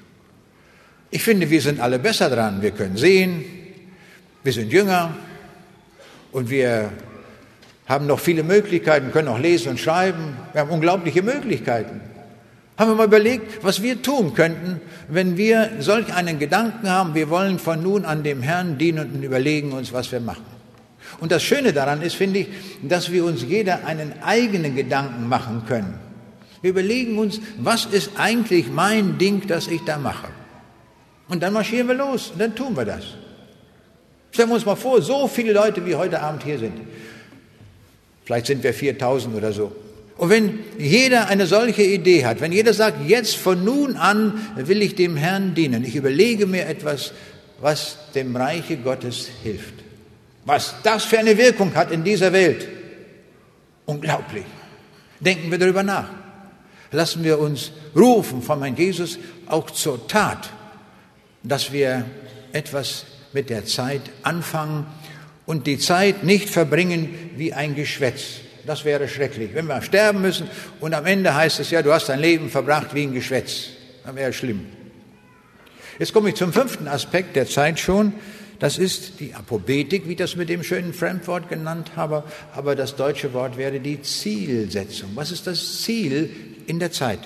Ich finde, wir sind alle besser dran. Wir können sehen, wir sind jünger und wir haben noch viele Möglichkeiten, können auch lesen und schreiben. Wir haben unglaubliche Möglichkeiten. Haben wir mal überlegt, was wir tun könnten, wenn wir solch einen Gedanken haben, wir wollen von nun an dem Herrn dienen und überlegen uns, was wir machen. Und das Schöne daran ist, finde ich, dass wir uns jeder einen eigenen Gedanken machen können. Wir überlegen uns, was ist eigentlich mein Ding, das ich da mache? Und dann marschieren wir los und dann tun wir das. Stellen wir uns mal vor, so viele Leute wie heute Abend hier sind. Vielleicht sind wir viertausend oder so. Und wenn jeder eine solche Idee hat, wenn jeder sagt, jetzt von nun an will ich dem Herrn dienen, ich überlege mir etwas, was dem Reiche Gottes hilft. Was das für eine Wirkung hat in dieser Welt. Unglaublich. Denken wir darüber nach. Lassen wir uns rufen von meinem Jesus auch zur Tat, dass wir etwas mit der Zeit anfangen und die Zeit nicht verbringen wie ein Geschwätz. Das wäre schrecklich, wenn wir sterben müssen und am Ende heißt es ja, du hast dein Leben verbracht wie ein Geschwätz. Das wäre schlimm. Jetzt komme ich zum fünften Aspekt der Zeit schon. Das ist die Apobetik, wie ich das mit dem schönen Fremdwort genannt habe. Aber das deutsche Wort wäre die Zielsetzung. Was ist das Ziel in der Zeit?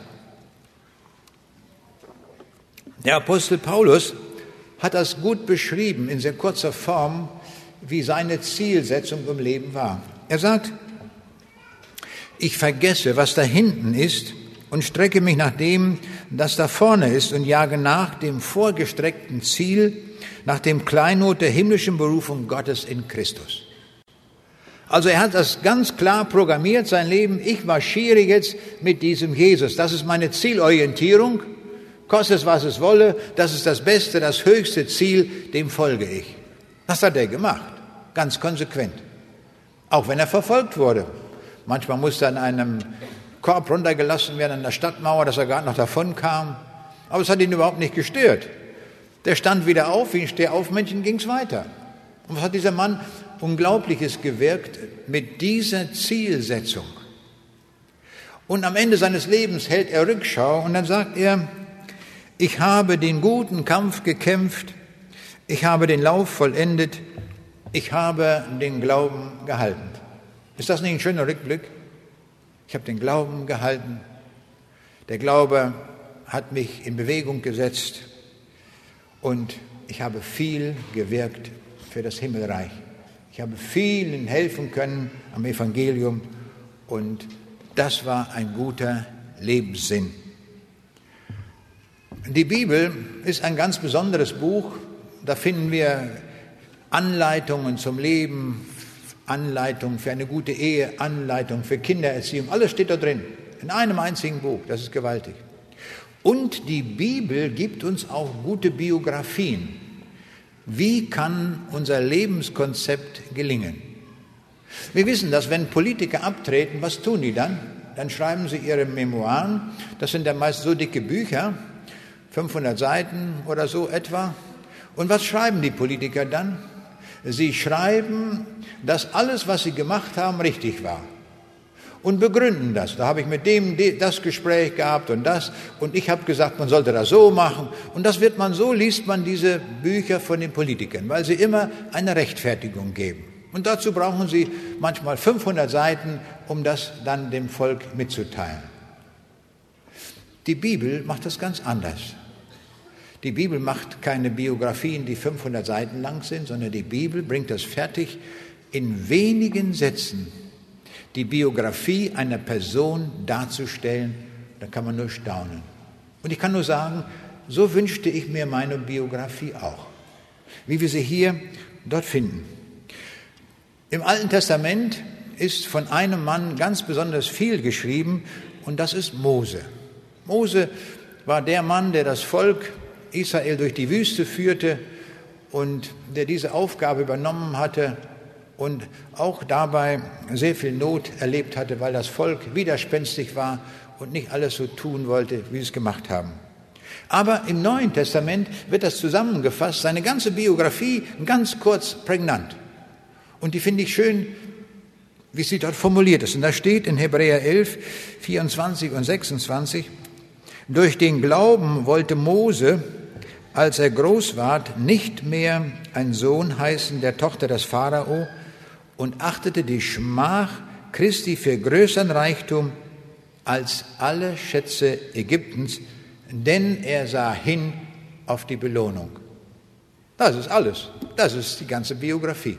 Der Apostel Paulus hat das gut beschrieben in sehr kurzer Form, wie seine Zielsetzung im Leben war. Er sagt, ich vergesse, was da hinten ist und strecke mich nach dem, das da vorne ist und jage nach dem vorgestreckten Ziel, nach dem Kleinod der himmlischen Berufung Gottes in Christus. Also er hat das ganz klar programmiert, sein Leben. Ich marschiere jetzt mit diesem Jesus. Das ist meine Zielorientierung. Koste es, was es wolle. Das ist das beste, das höchste Ziel, dem folge ich. Das hat er gemacht. Ganz konsequent. Auch wenn er verfolgt wurde. Manchmal musste er in einem Korb runtergelassen werden an der Stadtmauer, dass er gerade noch davon kam. Aber es hat ihn überhaupt nicht gestört. Der stand wieder auf, wie ein Stehaufmännchen ging es weiter. Und was hat dieser Mann Unglaubliches gewirkt mit dieser Zielsetzung? Und am Ende seines Lebens hält er Rückschau und dann sagt er, ich habe den guten Kampf gekämpft, ich habe den Lauf vollendet, ich habe den Glauben gehalten. Ist das nicht ein schöner Rückblick? Ich habe den Glauben gehalten. Der Glaube hat mich in Bewegung gesetzt und ich habe viel gewirkt für das Himmelreich. Ich habe vielen helfen können am Evangelium und das war ein guter Lebenssinn. Die Bibel ist ein ganz besonderes Buch. Da finden wir Anleitungen zum Leben, Anleitungen für eine gute Ehe, Anleitungen für Kindererziehung. Alles steht da drin, in einem einzigen Buch. Das ist gewaltig. Und die Bibel gibt uns auch gute Biografien. Wie kann unser Lebenskonzept gelingen? Wir wissen, dass wenn Politiker abtreten, was tun die dann? Dann schreiben sie ihre Memoiren. Das sind dann meist so dicke Bücher, fünfhundert Seiten oder so etwa. Und was schreiben die Politiker dann? Sie schreiben, dass alles, was sie gemacht haben, richtig war. Und begründen das. Da habe ich mit dem das Gespräch gehabt und das. Und ich habe gesagt, man sollte das so machen. Und das wird man so, liest man diese Bücher von den Politikern, weil sie immer eine Rechtfertigung geben. Und dazu brauchen sie manchmal fünfhundert Seiten, um das dann dem Volk mitzuteilen. Die Bibel macht das ganz anders. Die Bibel macht keine Biografien, die fünfhundert Seiten lang sind, sondern die Bibel bringt das fertig, in wenigen Sätzen die Biografie einer Person darzustellen. Da kann man nur staunen. Und ich kann nur sagen, so wünschte ich mir meine Biografie auch, wie wir sie hier dort finden. Im Alten Testament ist von einem Mann ganz besonders viel geschrieben und das ist Mose. Mose war der Mann, der das Volk Israel durch die Wüste führte und der diese Aufgabe übernommen hatte und auch dabei sehr viel Not erlebt hatte, weil das Volk widerspenstig war und nicht alles so tun wollte, wie sie es gemacht haben. Aber im Neuen Testament wird das zusammengefasst, seine ganze Biografie ganz kurz prägnant. Und die finde ich schön, wie sie dort formuliert ist. Und da steht in Hebräer elf, vierundzwanzig und sechsundzwanzig, durch den Glauben wollte Mose, als er groß ward, nicht mehr ein Sohn heißen der Tochter des Pharao und achtete die Schmach Christi für größeren Reichtum als alle Schätze Ägyptens, denn er sah hin auf die Belohnung. Das ist alles. Das ist die ganze Biografie.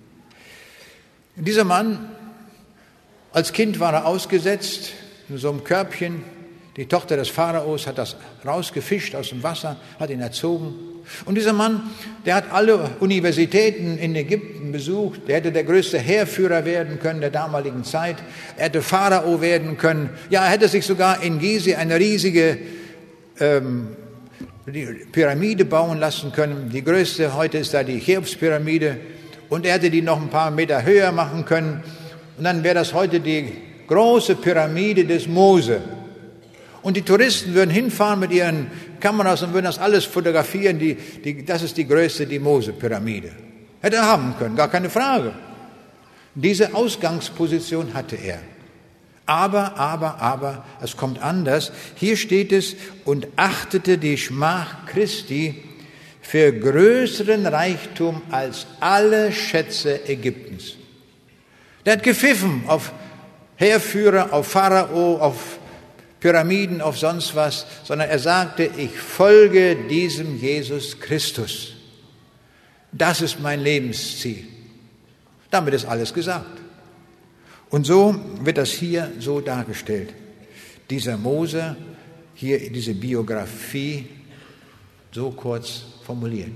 Dieser Mann, als Kind war er ausgesetzt in so einem Körbchen. Die Tochter des Pharaos hat das rausgefischt aus dem Wasser, hat ihn erzogen. Und dieser Mann, der hat alle Universitäten in Ägypten besucht. Der hätte der größte Heerführer werden können der damaligen Zeit. Er hätte Pharao werden können. Ja, er hätte sich sogar in Gizeh eine riesige ähm, Pyramide bauen lassen können. Die größte heute ist da die Cheops-Pyramide. Und er hätte die noch ein paar Meter höher machen können. Und dann wäre das heute die große Pyramide des Mose. Und die Touristen würden hinfahren mit ihren Kameras und würden das alles fotografieren. Die, die, das ist die größte, die Mose-Pyramide. Hätte er haben können, gar keine Frage. Diese Ausgangsposition hatte er. Aber, aber, aber, es kommt anders. Hier steht es, und achtete die Schmach Christi für größeren Reichtum als alle Schätze Ägyptens. Der hat gepfiffen auf Heerführer, auf Pharao, auf Pyramiden, auf sonst was, sondern er sagte, ich folge diesem Jesus Christus. Das ist mein Lebensziel. Damit ist alles gesagt. Und so wird das hier so dargestellt. Dieser Mose, hier diese Biografie, so kurz formuliert.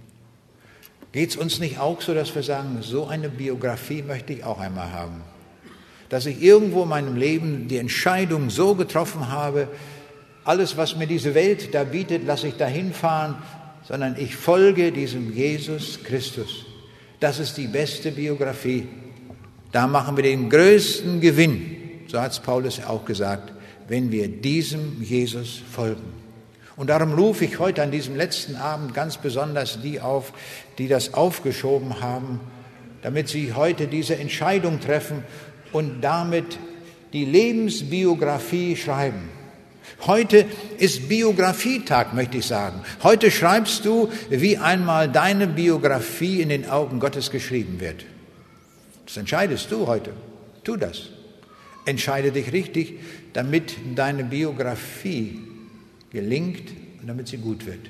Geht es uns nicht auch so, dass wir sagen, so eine Biografie möchte ich auch einmal haben? Dass ich irgendwo in meinem Leben die Entscheidung so getroffen habe, alles, was mir diese Welt da bietet, lasse ich dahin fahren, sondern ich folge diesem Jesus Christus. Das ist die beste Biografie. Da machen wir den größten Gewinn, so hat es Paulus auch gesagt, wenn wir diesem Jesus folgen. Und darum rufe ich heute an diesem letzten Abend ganz besonders die auf, die das aufgeschoben haben, damit sie heute diese Entscheidung treffen und damit die Lebensbiografie schreiben. Heute ist Biografietag, möchte ich sagen. Heute schreibst du, wie einmal deine Biografie in den Augen Gottes geschrieben wird. Das entscheidest du heute. Tu das. Entscheide dich richtig, damit deine Biografie gelingt und damit sie gut wird.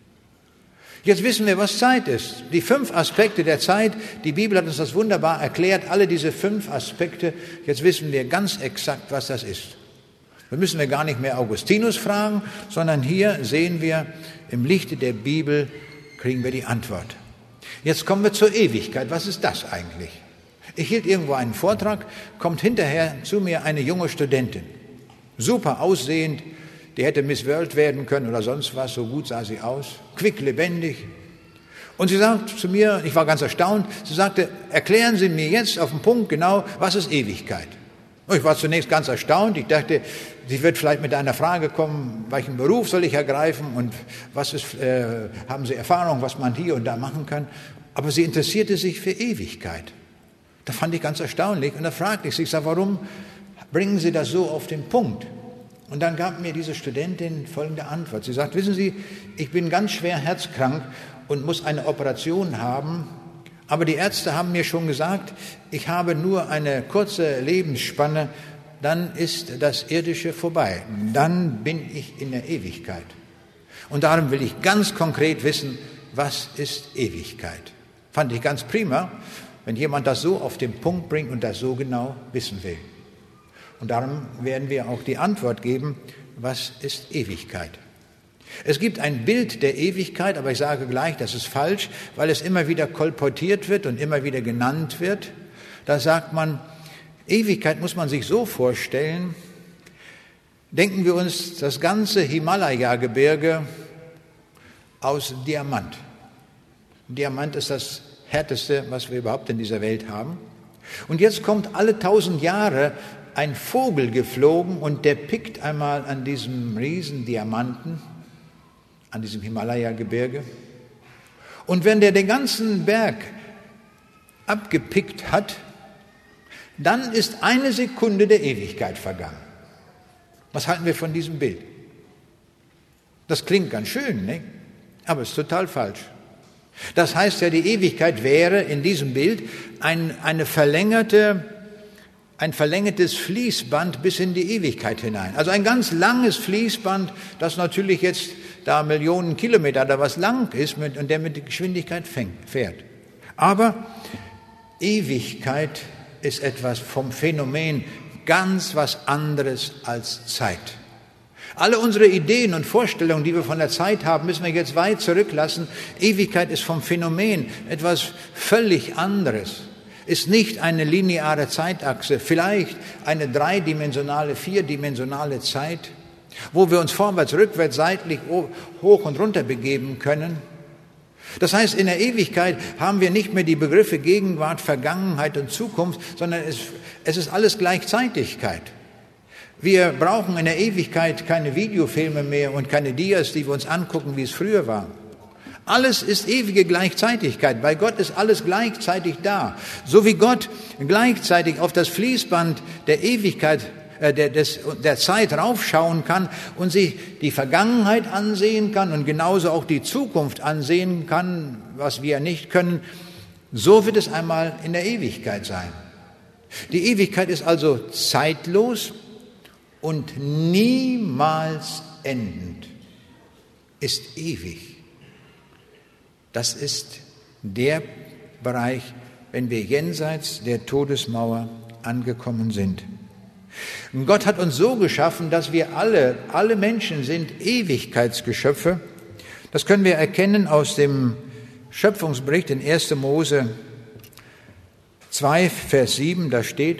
Jetzt wissen wir, was Zeit ist. Die fünf Aspekte der Zeit, die Bibel hat uns das wunderbar erklärt, alle diese fünf Aspekte. Jetzt wissen wir ganz exakt, was das ist. Da müssen wir gar nicht mehr Augustinus fragen, sondern hier sehen wir, im Lichte der Bibel kriegen wir die Antwort. Jetzt kommen wir zur Ewigkeit. Was ist das eigentlich? Ich hielt irgendwo einen Vortrag, kommt hinterher zu mir eine junge Studentin. Super aussehend, die hätte Miss World werden können oder sonst was, so gut sah sie aus, quicklebendig. Und sie sagt zu mir, ich war ganz erstaunt, sie sagte, erklären Sie mir jetzt auf den Punkt genau, was ist Ewigkeit? Und ich war zunächst ganz erstaunt, ich dachte, sie wird vielleicht mit einer Frage kommen, welchen Beruf soll ich ergreifen und was ist, äh, haben Sie Erfahrung, was man hier und da machen kann? Aber sie interessierte sich für Ewigkeit. Das fand ich ganz erstaunlich und da fragte ich sie, ich sage, warum bringen Sie das so auf den Punkt? Und dann gab mir diese Studentin folgende Antwort. Sie sagt, wissen Sie, ich bin ganz schwer herzkrank und muss eine Operation haben, aber die Ärzte haben mir schon gesagt, ich habe nur eine kurze Lebensspanne, dann ist das Irdische vorbei. Dann bin ich in der Ewigkeit. Und darum will ich ganz konkret wissen, was ist Ewigkeit? Fand ich ganz prima, wenn jemand das so auf den Punkt bringt und das so genau wissen will. Und darum werden wir auch die Antwort geben, was ist Ewigkeit? Es gibt ein Bild der Ewigkeit, aber ich sage gleich, das ist falsch, weil es immer wieder kolportiert wird und immer wieder genannt wird. Da sagt man, Ewigkeit muss man sich so vorstellen, denken wir uns das ganze Himalaya-Gebirge aus Diamant. Diamant ist das härteste, was wir überhaupt in dieser Welt haben. Und jetzt kommt alle tausend Jahre ein Vogel geflogen und der pickt einmal an diesem riesen Diamanten, an diesem Himalaya-Gebirge. Und wenn der den ganzen Berg abgepickt hat, dann ist eine Sekunde der Ewigkeit vergangen. Was halten wir von diesem Bild? Das klingt ganz schön, ne? Aber es ist total falsch. Das heißt ja, die Ewigkeit wäre in diesem Bild ein, eine verlängerte ein verlängertes Fließband bis in die Ewigkeit hinein. Also ein ganz langes Fließband, das natürlich jetzt da Millionen Kilometer da was lang ist mit, und der mit der Geschwindigkeit fährt. Aber Ewigkeit ist etwas vom Phänomen ganz was anderes als Zeit. Alle unsere Ideen und Vorstellungen, die wir von der Zeit haben, müssen wir jetzt weit zurücklassen. Ewigkeit ist vom Phänomen etwas völlig anderes. Ist nicht eine lineare Zeitachse, vielleicht eine dreidimensionale, vierdimensionale Zeit, wo wir uns vorwärts, rückwärts, seitlich, hoch und runter begeben können. Das heißt, in der Ewigkeit haben wir nicht mehr die Begriffe Gegenwart, Vergangenheit und Zukunft, sondern es, es ist alles Gleichzeitigkeit. Wir brauchen in der Ewigkeit keine Videofilme mehr und keine Dias, die wir uns angucken, wie es früher war. Alles ist ewige Gleichzeitigkeit. Bei Gott ist alles gleichzeitig da. So wie Gott gleichzeitig auf das Fließband der Ewigkeit, äh, der, des, der Zeit raufschauen kann und sich die Vergangenheit ansehen kann und genauso auch die Zukunft ansehen kann, was wir nicht können, so wird es einmal in der Ewigkeit sein. Die Ewigkeit ist also zeitlos und niemals endend, ist ewig. Das ist der Bereich, wenn wir jenseits der Todesmauer angekommen sind. Und Gott hat uns so geschaffen, dass wir alle, alle Menschen sind Ewigkeitsgeschöpfe. Das können wir erkennen aus dem Schöpfungsbericht in erster Mose zwei, Vers sieben, da steht: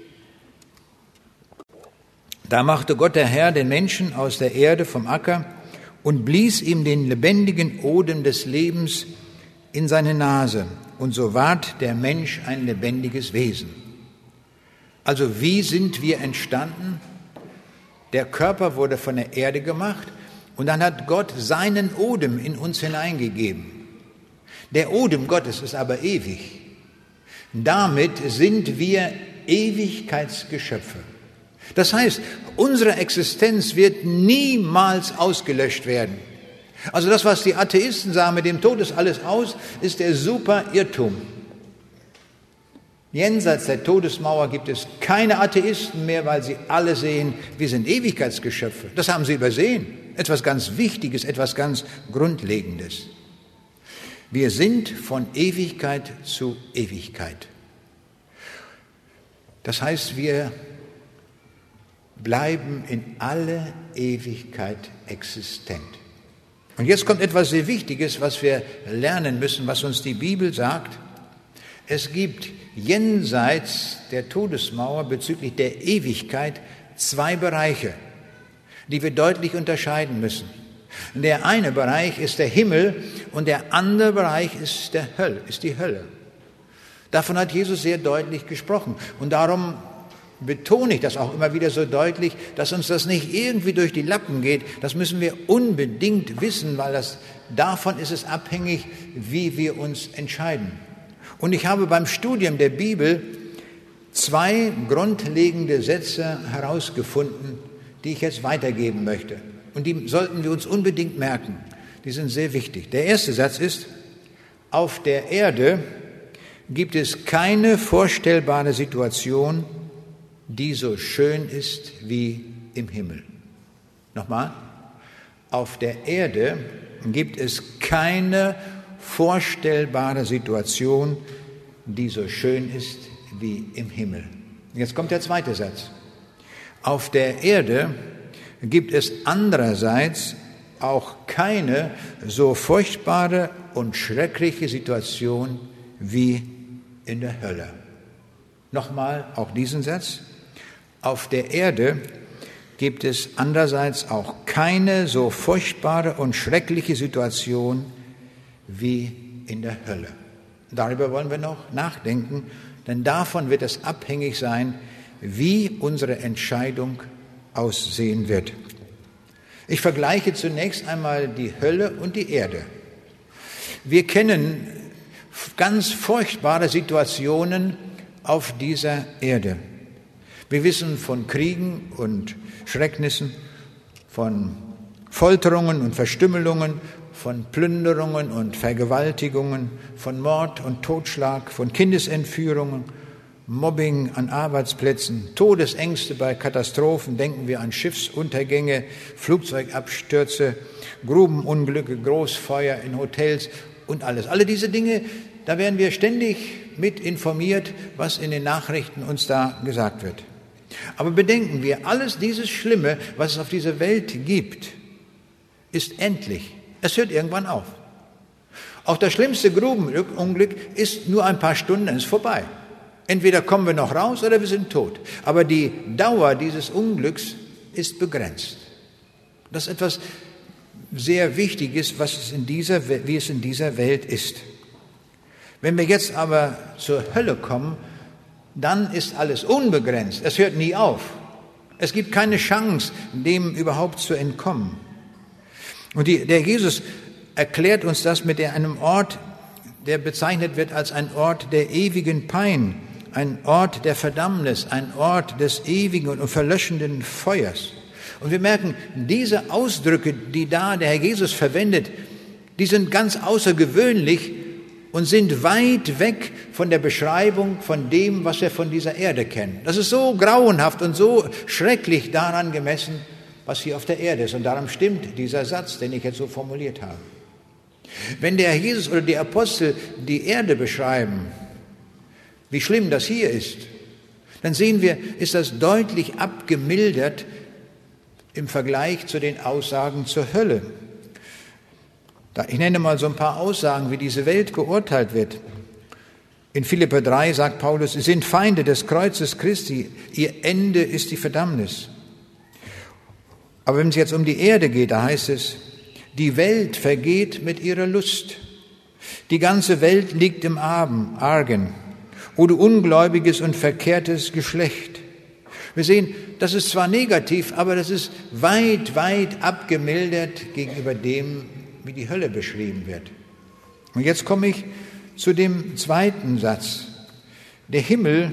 Da machte Gott der Herr den Menschen aus der Erde vom Acker und blies ihm den lebendigen Odem des Lebens in seine Nase. Und so ward der Mensch ein lebendiges Wesen. Also wie sind wir entstanden? Der Körper wurde von der Erde gemacht Und dann hat Gott seinen Odem in uns hineingegeben. Der Odem Gottes ist aber ewig. Damit sind wir Ewigkeitsgeschöpfe. Das heißt, unsere Existenz wird niemals ausgelöscht werden. Also das, was die Atheisten sagen, mit dem Tod ist alles aus, ist der super Irrtum. Jenseits der Todesmauer gibt es keine Atheisten mehr, weil sie alle sehen, wir sind Ewigkeitsgeschöpfe. Das haben sie übersehen. Etwas ganz Wichtiges, etwas ganz Grundlegendes. Wir sind von Ewigkeit zu Ewigkeit. Das heißt, wir bleiben in alle Ewigkeit existent. Und jetzt kommt etwas sehr Wichtiges, was wir lernen müssen, was uns die Bibel sagt. Es gibt jenseits der Todesmauer bezüglich der Ewigkeit zwei Bereiche, die wir deutlich unterscheiden müssen. Der eine Bereich ist der Himmel und der andere Bereich ist, der Hölle, ist die Hölle. Davon hat Jesus sehr deutlich gesprochen. Und darum betone ich das auch immer wieder so deutlich, dass uns das nicht irgendwie durch die Lappen geht. Das müssen wir unbedingt wissen, weil das, davon ist es abhängig, wie wir uns entscheiden. Und ich habe beim Studium der Bibel zwei grundlegende Sätze herausgefunden, die ich jetzt weitergeben möchte. Und die sollten wir uns unbedingt merken. Die sind sehr wichtig. Der erste Satz ist, auf der Erde gibt es keine vorstellbare Situation, die so schön ist wie im Himmel. Nochmal. Auf der Erde gibt es keine vorstellbare Situation, die so schön ist wie im Himmel. Jetzt kommt der zweite Satz. Auf der Erde gibt es andererseits auch keine so furchtbare und schreckliche Situation wie in der Hölle. Nochmal auch diesen Satz. Auf der Erde gibt es andererseits auch keine so furchtbare und schreckliche Situation wie in der Hölle. Darüber wollen wir noch nachdenken, denn davon wird es abhängig sein, wie unsere Entscheidung aussehen wird. Ich vergleiche zunächst einmal die Hölle und die Erde. Wir kennen ganz furchtbare Situationen auf dieser Erde. Wir wissen von Kriegen und Schrecknissen, von Folterungen und Verstümmelungen, von Plünderungen und Vergewaltigungen, von Mord und Totschlag, von Kindesentführungen, Mobbing an Arbeitsplätzen, Todesängste bei Katastrophen, denken wir an Schiffsuntergänge, Flugzeugabstürze, Grubenunglücke, Großfeuer in Hotels und alles. Alle diese Dinge, da werden wir ständig mit informiert, was in den Nachrichten uns da gesagt wird. Aber bedenken wir, alles dieses Schlimme, was es auf dieser Welt gibt, ist endlich. Es hört irgendwann auf. Auch das schlimmste Grubenunglück ist nur ein paar Stunden, dann ist vorbei. Entweder kommen wir noch raus oder wir sind tot. Aber die Dauer dieses Unglücks ist begrenzt. Das ist etwas sehr Wichtiges, was es in dieser, wie es in dieser Welt ist. Wenn wir jetzt aber zur Hölle kommen, dann ist alles unbegrenzt. Es hört nie auf. Es gibt keine Chance, dem überhaupt zu entkommen. Und die, der Jesus erklärt uns das mit einem Ort, der bezeichnet wird als ein Ort der ewigen Pein, ein Ort der Verdammnis, ein Ort des ewigen und verlöschenden Feuers. Und wir merken, diese Ausdrücke, die da der Herr Jesus verwendet, die sind ganz außergewöhnlich und sind weit weg von der Beschreibung von dem, was wir von dieser Erde kennen. Das ist so grauenhaft und so schrecklich daran gemessen, was hier auf der Erde ist. Und darum stimmt dieser Satz, den ich jetzt so formuliert habe. Wenn der Herr Jesus oder die Apostel die Erde beschreiben, wie schlimm das hier ist, dann sehen wir, ist das deutlich abgemildert im Vergleich zu den Aussagen zur Hölle. Ich nenne mal so ein paar Aussagen, wie diese Welt geurteilt wird. In Philipper drei sagt Paulus, sie sind Feinde des Kreuzes Christi, ihr Ende ist die Verdammnis. Aber wenn es jetzt um die Erde geht, da heißt es, die Welt vergeht mit ihrer Lust. Die ganze Welt liegt im Argen. O du ungläubiges und verkehrtes Geschlecht. Wir sehen, das ist zwar negativ, aber das ist weit, weit abgemildert gegenüber dem, wie die Hölle beschrieben wird. Und jetzt komme ich zu dem zweiten Satz. Der Himmel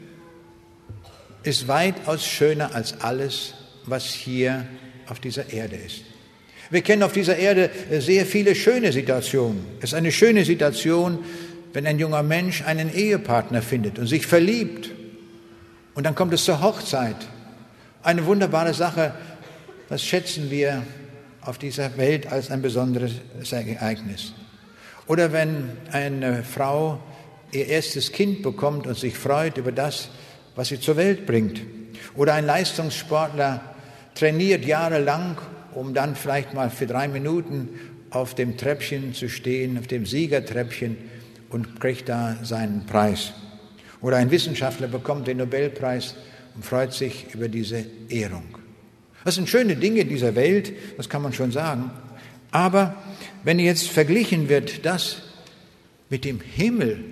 ist weitaus schöner als alles, was hier auf dieser Erde ist. Wir kennen auf dieser Erde sehr viele schöne Situationen. Es ist eine schöne Situation, wenn ein junger Mensch einen Ehepartner findet und sich verliebt. Und dann kommt es zur Hochzeit. Eine wunderbare Sache, das schätzen wir auf dieser Welt als ein besonderes Ereignis. Oder wenn eine Frau ihr erstes Kind bekommt und sich freut über das, was sie zur Welt bringt. Oder ein Leistungssportler trainiert jahrelang, um dann vielleicht mal für drei Minuten auf dem Treppchen zu stehen, auf dem Siegertreppchen und kriegt da seinen Preis. Oder ein Wissenschaftler bekommt den Nobelpreis und freut sich über diese Ehrung. Das sind schöne Dinge dieser Welt, das kann man schon sagen. Aber wenn jetzt verglichen wird, das mit dem Himmel,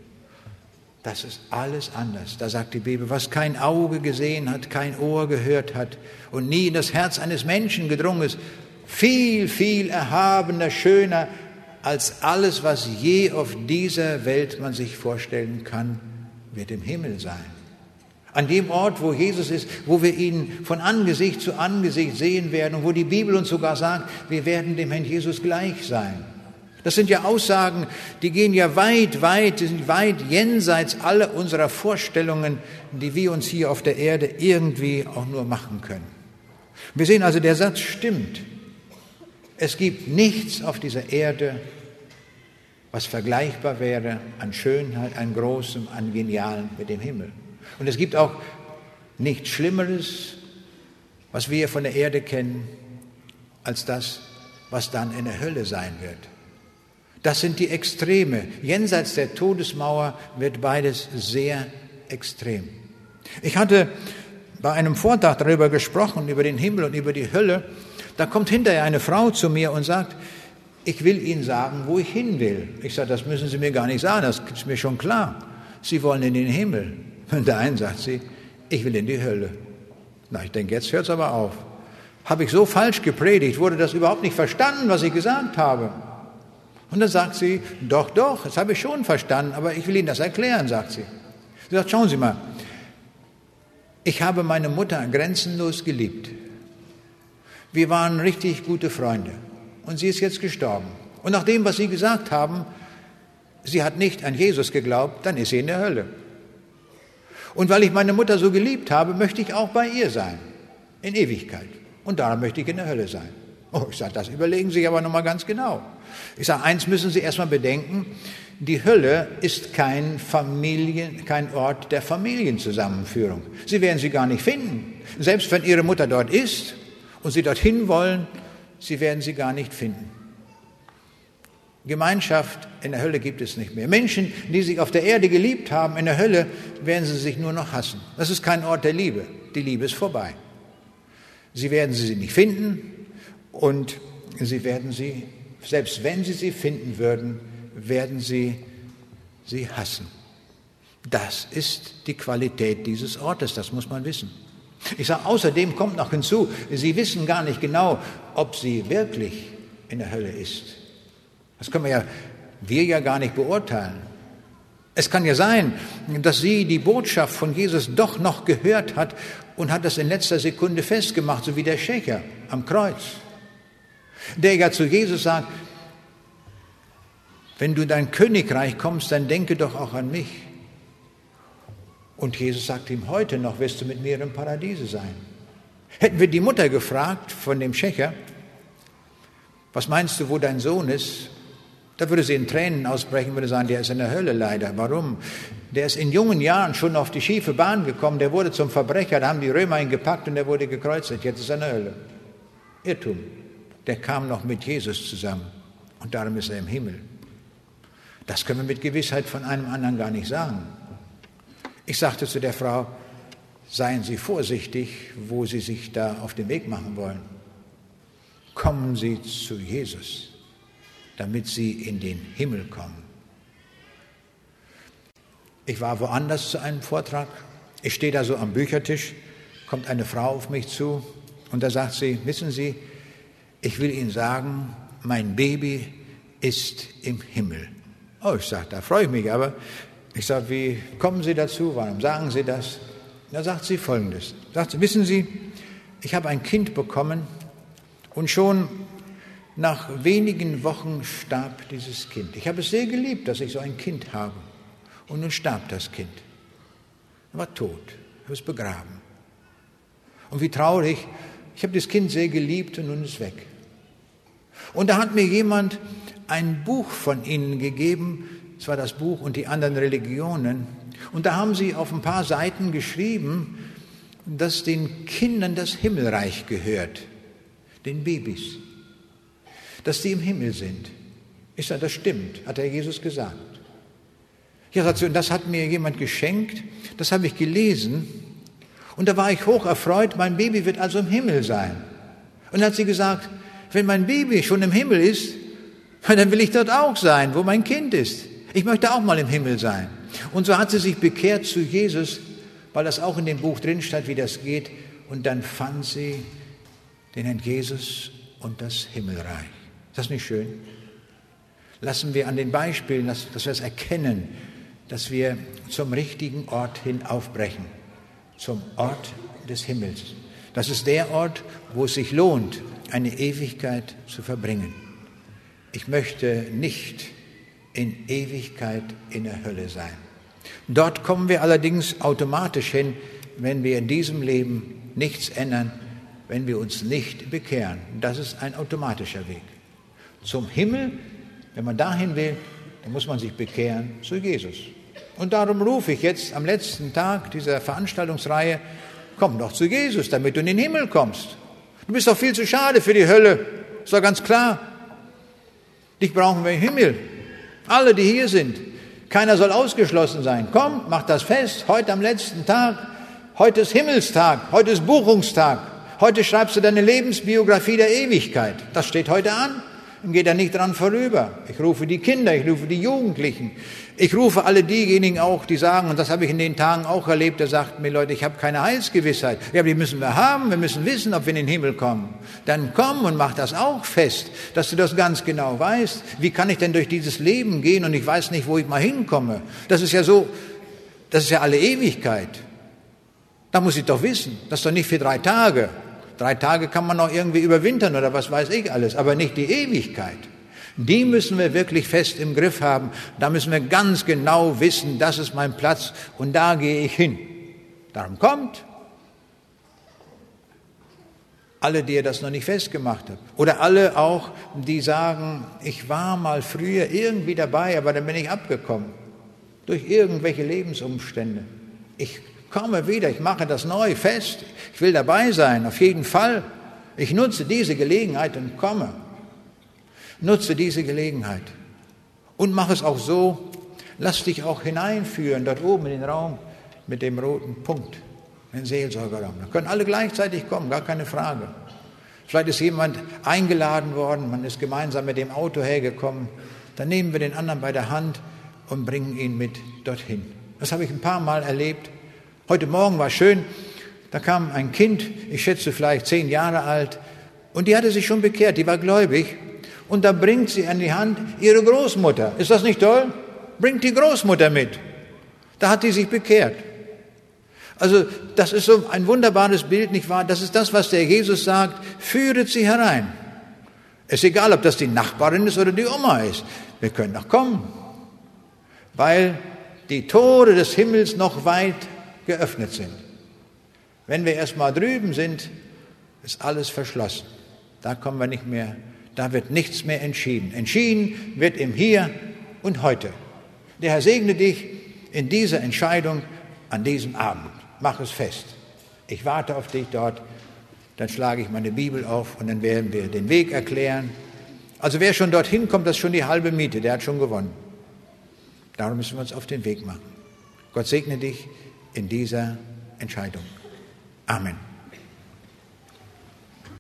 das ist alles anders. Da sagt die Bibel, was kein Auge gesehen hat, kein Ohr gehört hat und nie in das Herz eines Menschen gedrungen ist, viel, viel erhabener, schöner als alles, was je auf dieser Welt man sich vorstellen kann, wird im Himmel sein. An dem Ort, wo Jesus ist, wo wir ihn von Angesicht zu Angesicht sehen werden und wo die Bibel uns sogar sagt, wir werden dem Herrn Jesus gleich sein. Das sind ja Aussagen, die gehen ja weit, weit, die sind weit jenseits aller unserer Vorstellungen, die wir uns hier auf der Erde irgendwie auch nur machen können. Wir sehen also, der Satz stimmt. Es gibt nichts auf dieser Erde, was vergleichbar wäre an Schönheit, an Großem, an Genialem mit dem Himmel. Und es gibt auch nichts Schlimmeres, was wir von der Erde kennen, als das, was dann in der Hölle sein wird. Das sind die Extreme. Jenseits der Todesmauer wird beides sehr extrem. Ich hatte bei einem Vortrag darüber gesprochen, über den Himmel und über die Hölle. Da kommt hinterher eine Frau zu mir und sagt, ich will Ihnen sagen, wo ich hin will. Ich sage, das müssen Sie mir gar nicht sagen, das ist mir schon klar. Sie wollen in den Himmel. Und der eine sagt sie, ich will in die Hölle. Na, ich denke, jetzt hört es aber auf. Habe ich so falsch gepredigt, wurde das überhaupt nicht verstanden, was ich gesagt habe. Und dann sagt sie, doch, doch, das habe ich schon verstanden, aber ich will Ihnen das erklären, sagt sie. Sie sagt, schauen Sie mal, ich habe meine Mutter grenzenlos geliebt. Wir waren richtig gute Freunde. Und sie ist jetzt gestorben. Und nach dem, was Sie gesagt haben, sie hat nicht an Jesus geglaubt, dann ist sie in der Hölle. Und weil ich meine Mutter so geliebt habe, möchte ich auch bei ihr sein, in Ewigkeit. Und darum möchte ich in der Hölle sein. Oh, ich sage, das überlegen Sie sich aber nochmal ganz genau. Ich sage, eins müssen Sie erstmal bedenken, die Hölle ist kein Familien, kein Ort der Familienzusammenführung. Sie werden sie gar nicht finden. Selbst wenn Ihre Mutter dort ist und Sie dorthin wollen, Sie werden sie gar nicht finden. Gemeinschaft in der Hölle gibt es nicht mehr. Menschen, die sich auf der Erde geliebt haben, in der Hölle werden sie sich nur noch hassen. Das ist kein Ort der Liebe. Die Liebe ist vorbei. Sie werden sie nicht finden und sie werden sie, selbst wenn sie sie finden würden, werden sie sie hassen. Das ist die Qualität dieses Ortes, das muss man wissen. Ich sage, außerdem kommt noch hinzu, sie wissen gar nicht genau, ob sie wirklich in der Hölle ist. Das können wir ja, wir ja gar nicht beurteilen. Es kann ja sein, dass sie die Botschaft von Jesus doch noch gehört hat und hat das in letzter Sekunde festgemacht, so wie der Schächer am Kreuz, der ja zu Jesus sagt, wenn du in dein Königreich kommst, dann denke doch auch an mich. Und Jesus sagt ihm, heute noch wirst du mit mir im Paradiese sein. Hätten wir die Mutter gefragt von dem Schächer, was meinst du, wo dein Sohn ist? Da würde sie in Tränen ausbrechen, würde sagen, der ist in der Hölle leider. Warum? Der ist in jungen Jahren schon auf die schiefe Bahn gekommen, der wurde zum Verbrecher, da haben die Römer ihn gepackt und der wurde gekreuzigt, jetzt ist er in der Hölle. Irrtum. Der kam noch mit Jesus zusammen und darum ist er im Himmel. Das können wir mit Gewissheit von einem anderen gar nicht sagen. Ich sagte zu der Frau, seien Sie vorsichtig, wo Sie sich da auf den Weg machen wollen. Kommen Sie zu Jesus, damit Sie in den Himmel kommen. Ich war woanders zu einem Vortrag. Ich stehe da so am Büchertisch kommt eine Frau auf mich zu und da sagt sie, wissen Sie, ich will Ihnen sagen, mein Baby ist im Himmel. Oh, ich sage, da freue ich mich, aber ich sage, wie kommen Sie dazu, warum sagen Sie das? Da sagt sie Folgendes, sagt sie, wissen Sie, ich habe ein Kind bekommen und schon nach wenigen Wochen starb dieses Kind. Ich habe es sehr geliebt, dass ich so ein Kind habe. Und nun starb das Kind. Er war tot, er ist begraben. Und wie traurig, ich habe das Kind sehr geliebt und nun ist es weg. Und da hat mir jemand ein Buch von Ihnen gegeben, das war das Buch und die anderen Religionen. Und da haben Sie auf ein paar Seiten geschrieben, dass den Kindern das Himmelreich gehört, den Babys, dass die im Himmel sind. Ich sage, das stimmt, hat der Jesus gesagt. Ja, sagt sie, und das hat mir jemand geschenkt, das habe ich gelesen und da war ich hoch erfreut, mein Baby wird also im Himmel sein. Und dann hat sie gesagt, wenn mein Baby schon im Himmel ist, dann will ich dort auch sein, wo mein Kind ist. Ich möchte auch mal im Himmel sein. Und so hat sie sich bekehrt zu Jesus, weil das auch in dem Buch drin stand, wie das geht. Und dann fand sie den Herrn Jesus und das Himmelreich. Ist das nicht schön? Lassen wir an den Beispielen, dass, dass wir es erkennen, dass wir zum richtigen Ort hin aufbrechen, zum Ort des Himmels. Das ist der Ort, wo es sich lohnt, eine Ewigkeit zu verbringen. Ich möchte nicht in Ewigkeit in der Hölle sein. Dort kommen wir allerdings automatisch hin, wenn wir in diesem Leben nichts ändern, wenn wir uns nicht bekehren. Das ist ein automatischer Weg. Zum Himmel, wenn man dahin will, dann muss man sich bekehren zu Jesus. Und darum rufe ich jetzt am letzten Tag dieser Veranstaltungsreihe, komm doch zu Jesus, damit du in den Himmel kommst. Du bist doch viel zu schade für die Hölle, ist doch ganz klar. Dich brauchen wir im Himmel. Alle, die hier sind. Keiner soll ausgeschlossen sein. Komm, mach das fest, heute am letzten Tag. Heute ist Himmelstag, heute ist Buchungstag. Heute schreibst du deine Lebensbiografie der Ewigkeit. Das steht heute an und geht da nicht dran vorüber. Ich rufe die Kinder, ich rufe die Jugendlichen. Ich rufe alle diejenigen auch, die sagen, und das habe ich in den Tagen auch erlebt, da sagten mir Leute, ich habe keine Heilsgewissheit. Ja, aber die müssen wir haben, wir müssen wissen, ob wir in den Himmel kommen. Dann komm und mach das auch fest, dass du das ganz genau weißt. Wie kann ich denn durch dieses Leben gehen und ich weiß nicht, wo ich mal hinkomme? Das ist ja so, das ist ja alle Ewigkeit. Da muss ich doch wissen, das ist doch nicht für drei Tage. Drei Tage kann man noch irgendwie überwintern oder was weiß ich alles, aber nicht die Ewigkeit. Die müssen wir wirklich fest im Griff haben. Da müssen wir ganz genau wissen, das ist mein Platz und da gehe ich hin. Darum kommt. Alle, die ihr das noch nicht festgemacht habt. Oder alle auch, die sagen, ich war mal früher irgendwie dabei, aber dann bin ich abgekommen. Durch irgendwelche Lebensumstände. Ich komme wieder, ich mache das neu fest. Ich will dabei sein, auf jeden Fall. Ich nutze diese Gelegenheit und komme. Nutze diese Gelegenheit und mach es auch so, lass dich auch hineinführen, dort oben in den Raum mit dem roten Punkt, den Seelsorgerraum. Da können alle gleichzeitig kommen, gar keine Frage. Vielleicht ist jemand eingeladen worden, man ist gemeinsam mit dem Auto hergekommen, dann nehmen wir den anderen bei der Hand und bringen ihn mit dorthin. Das habe ich ein paar Mal erlebt. Heute Morgen war schön, da kam ein Kind, ich schätze vielleicht zehn Jahre alt, und die hatte sich schon bekehrt, die war gläubig. Und da bringt sie an die Hand ihre Großmutter. Ist das nicht toll? Bringt die Großmutter mit. Da hat die sich bekehrt. Also das ist so ein wunderbares Bild, nicht wahr? Das ist das, was der Jesus sagt, führet sie herein. Es ist egal, ob das die Nachbarin ist oder die Oma ist. Wir können doch kommen, weil die Tore des Himmels noch weit geöffnet sind. Wenn wir erst mal drüben sind, ist alles verschlossen. Da kommen wir nicht mehr. Da wird nichts mehr entschieden. Entschieden wird im Hier und Heute. Der Herr segne dich in dieser Entscheidung an diesem Abend. Mach es fest. Ich warte auf dich dort. Dann schlage ich meine Bibel auf und dann werden wir den Weg erklären. Also wer schon dorthin kommt, das ist schon die halbe Miete. Der hat schon gewonnen. Darum müssen wir uns auf den Weg machen. Gott segne dich in dieser Entscheidung. Amen.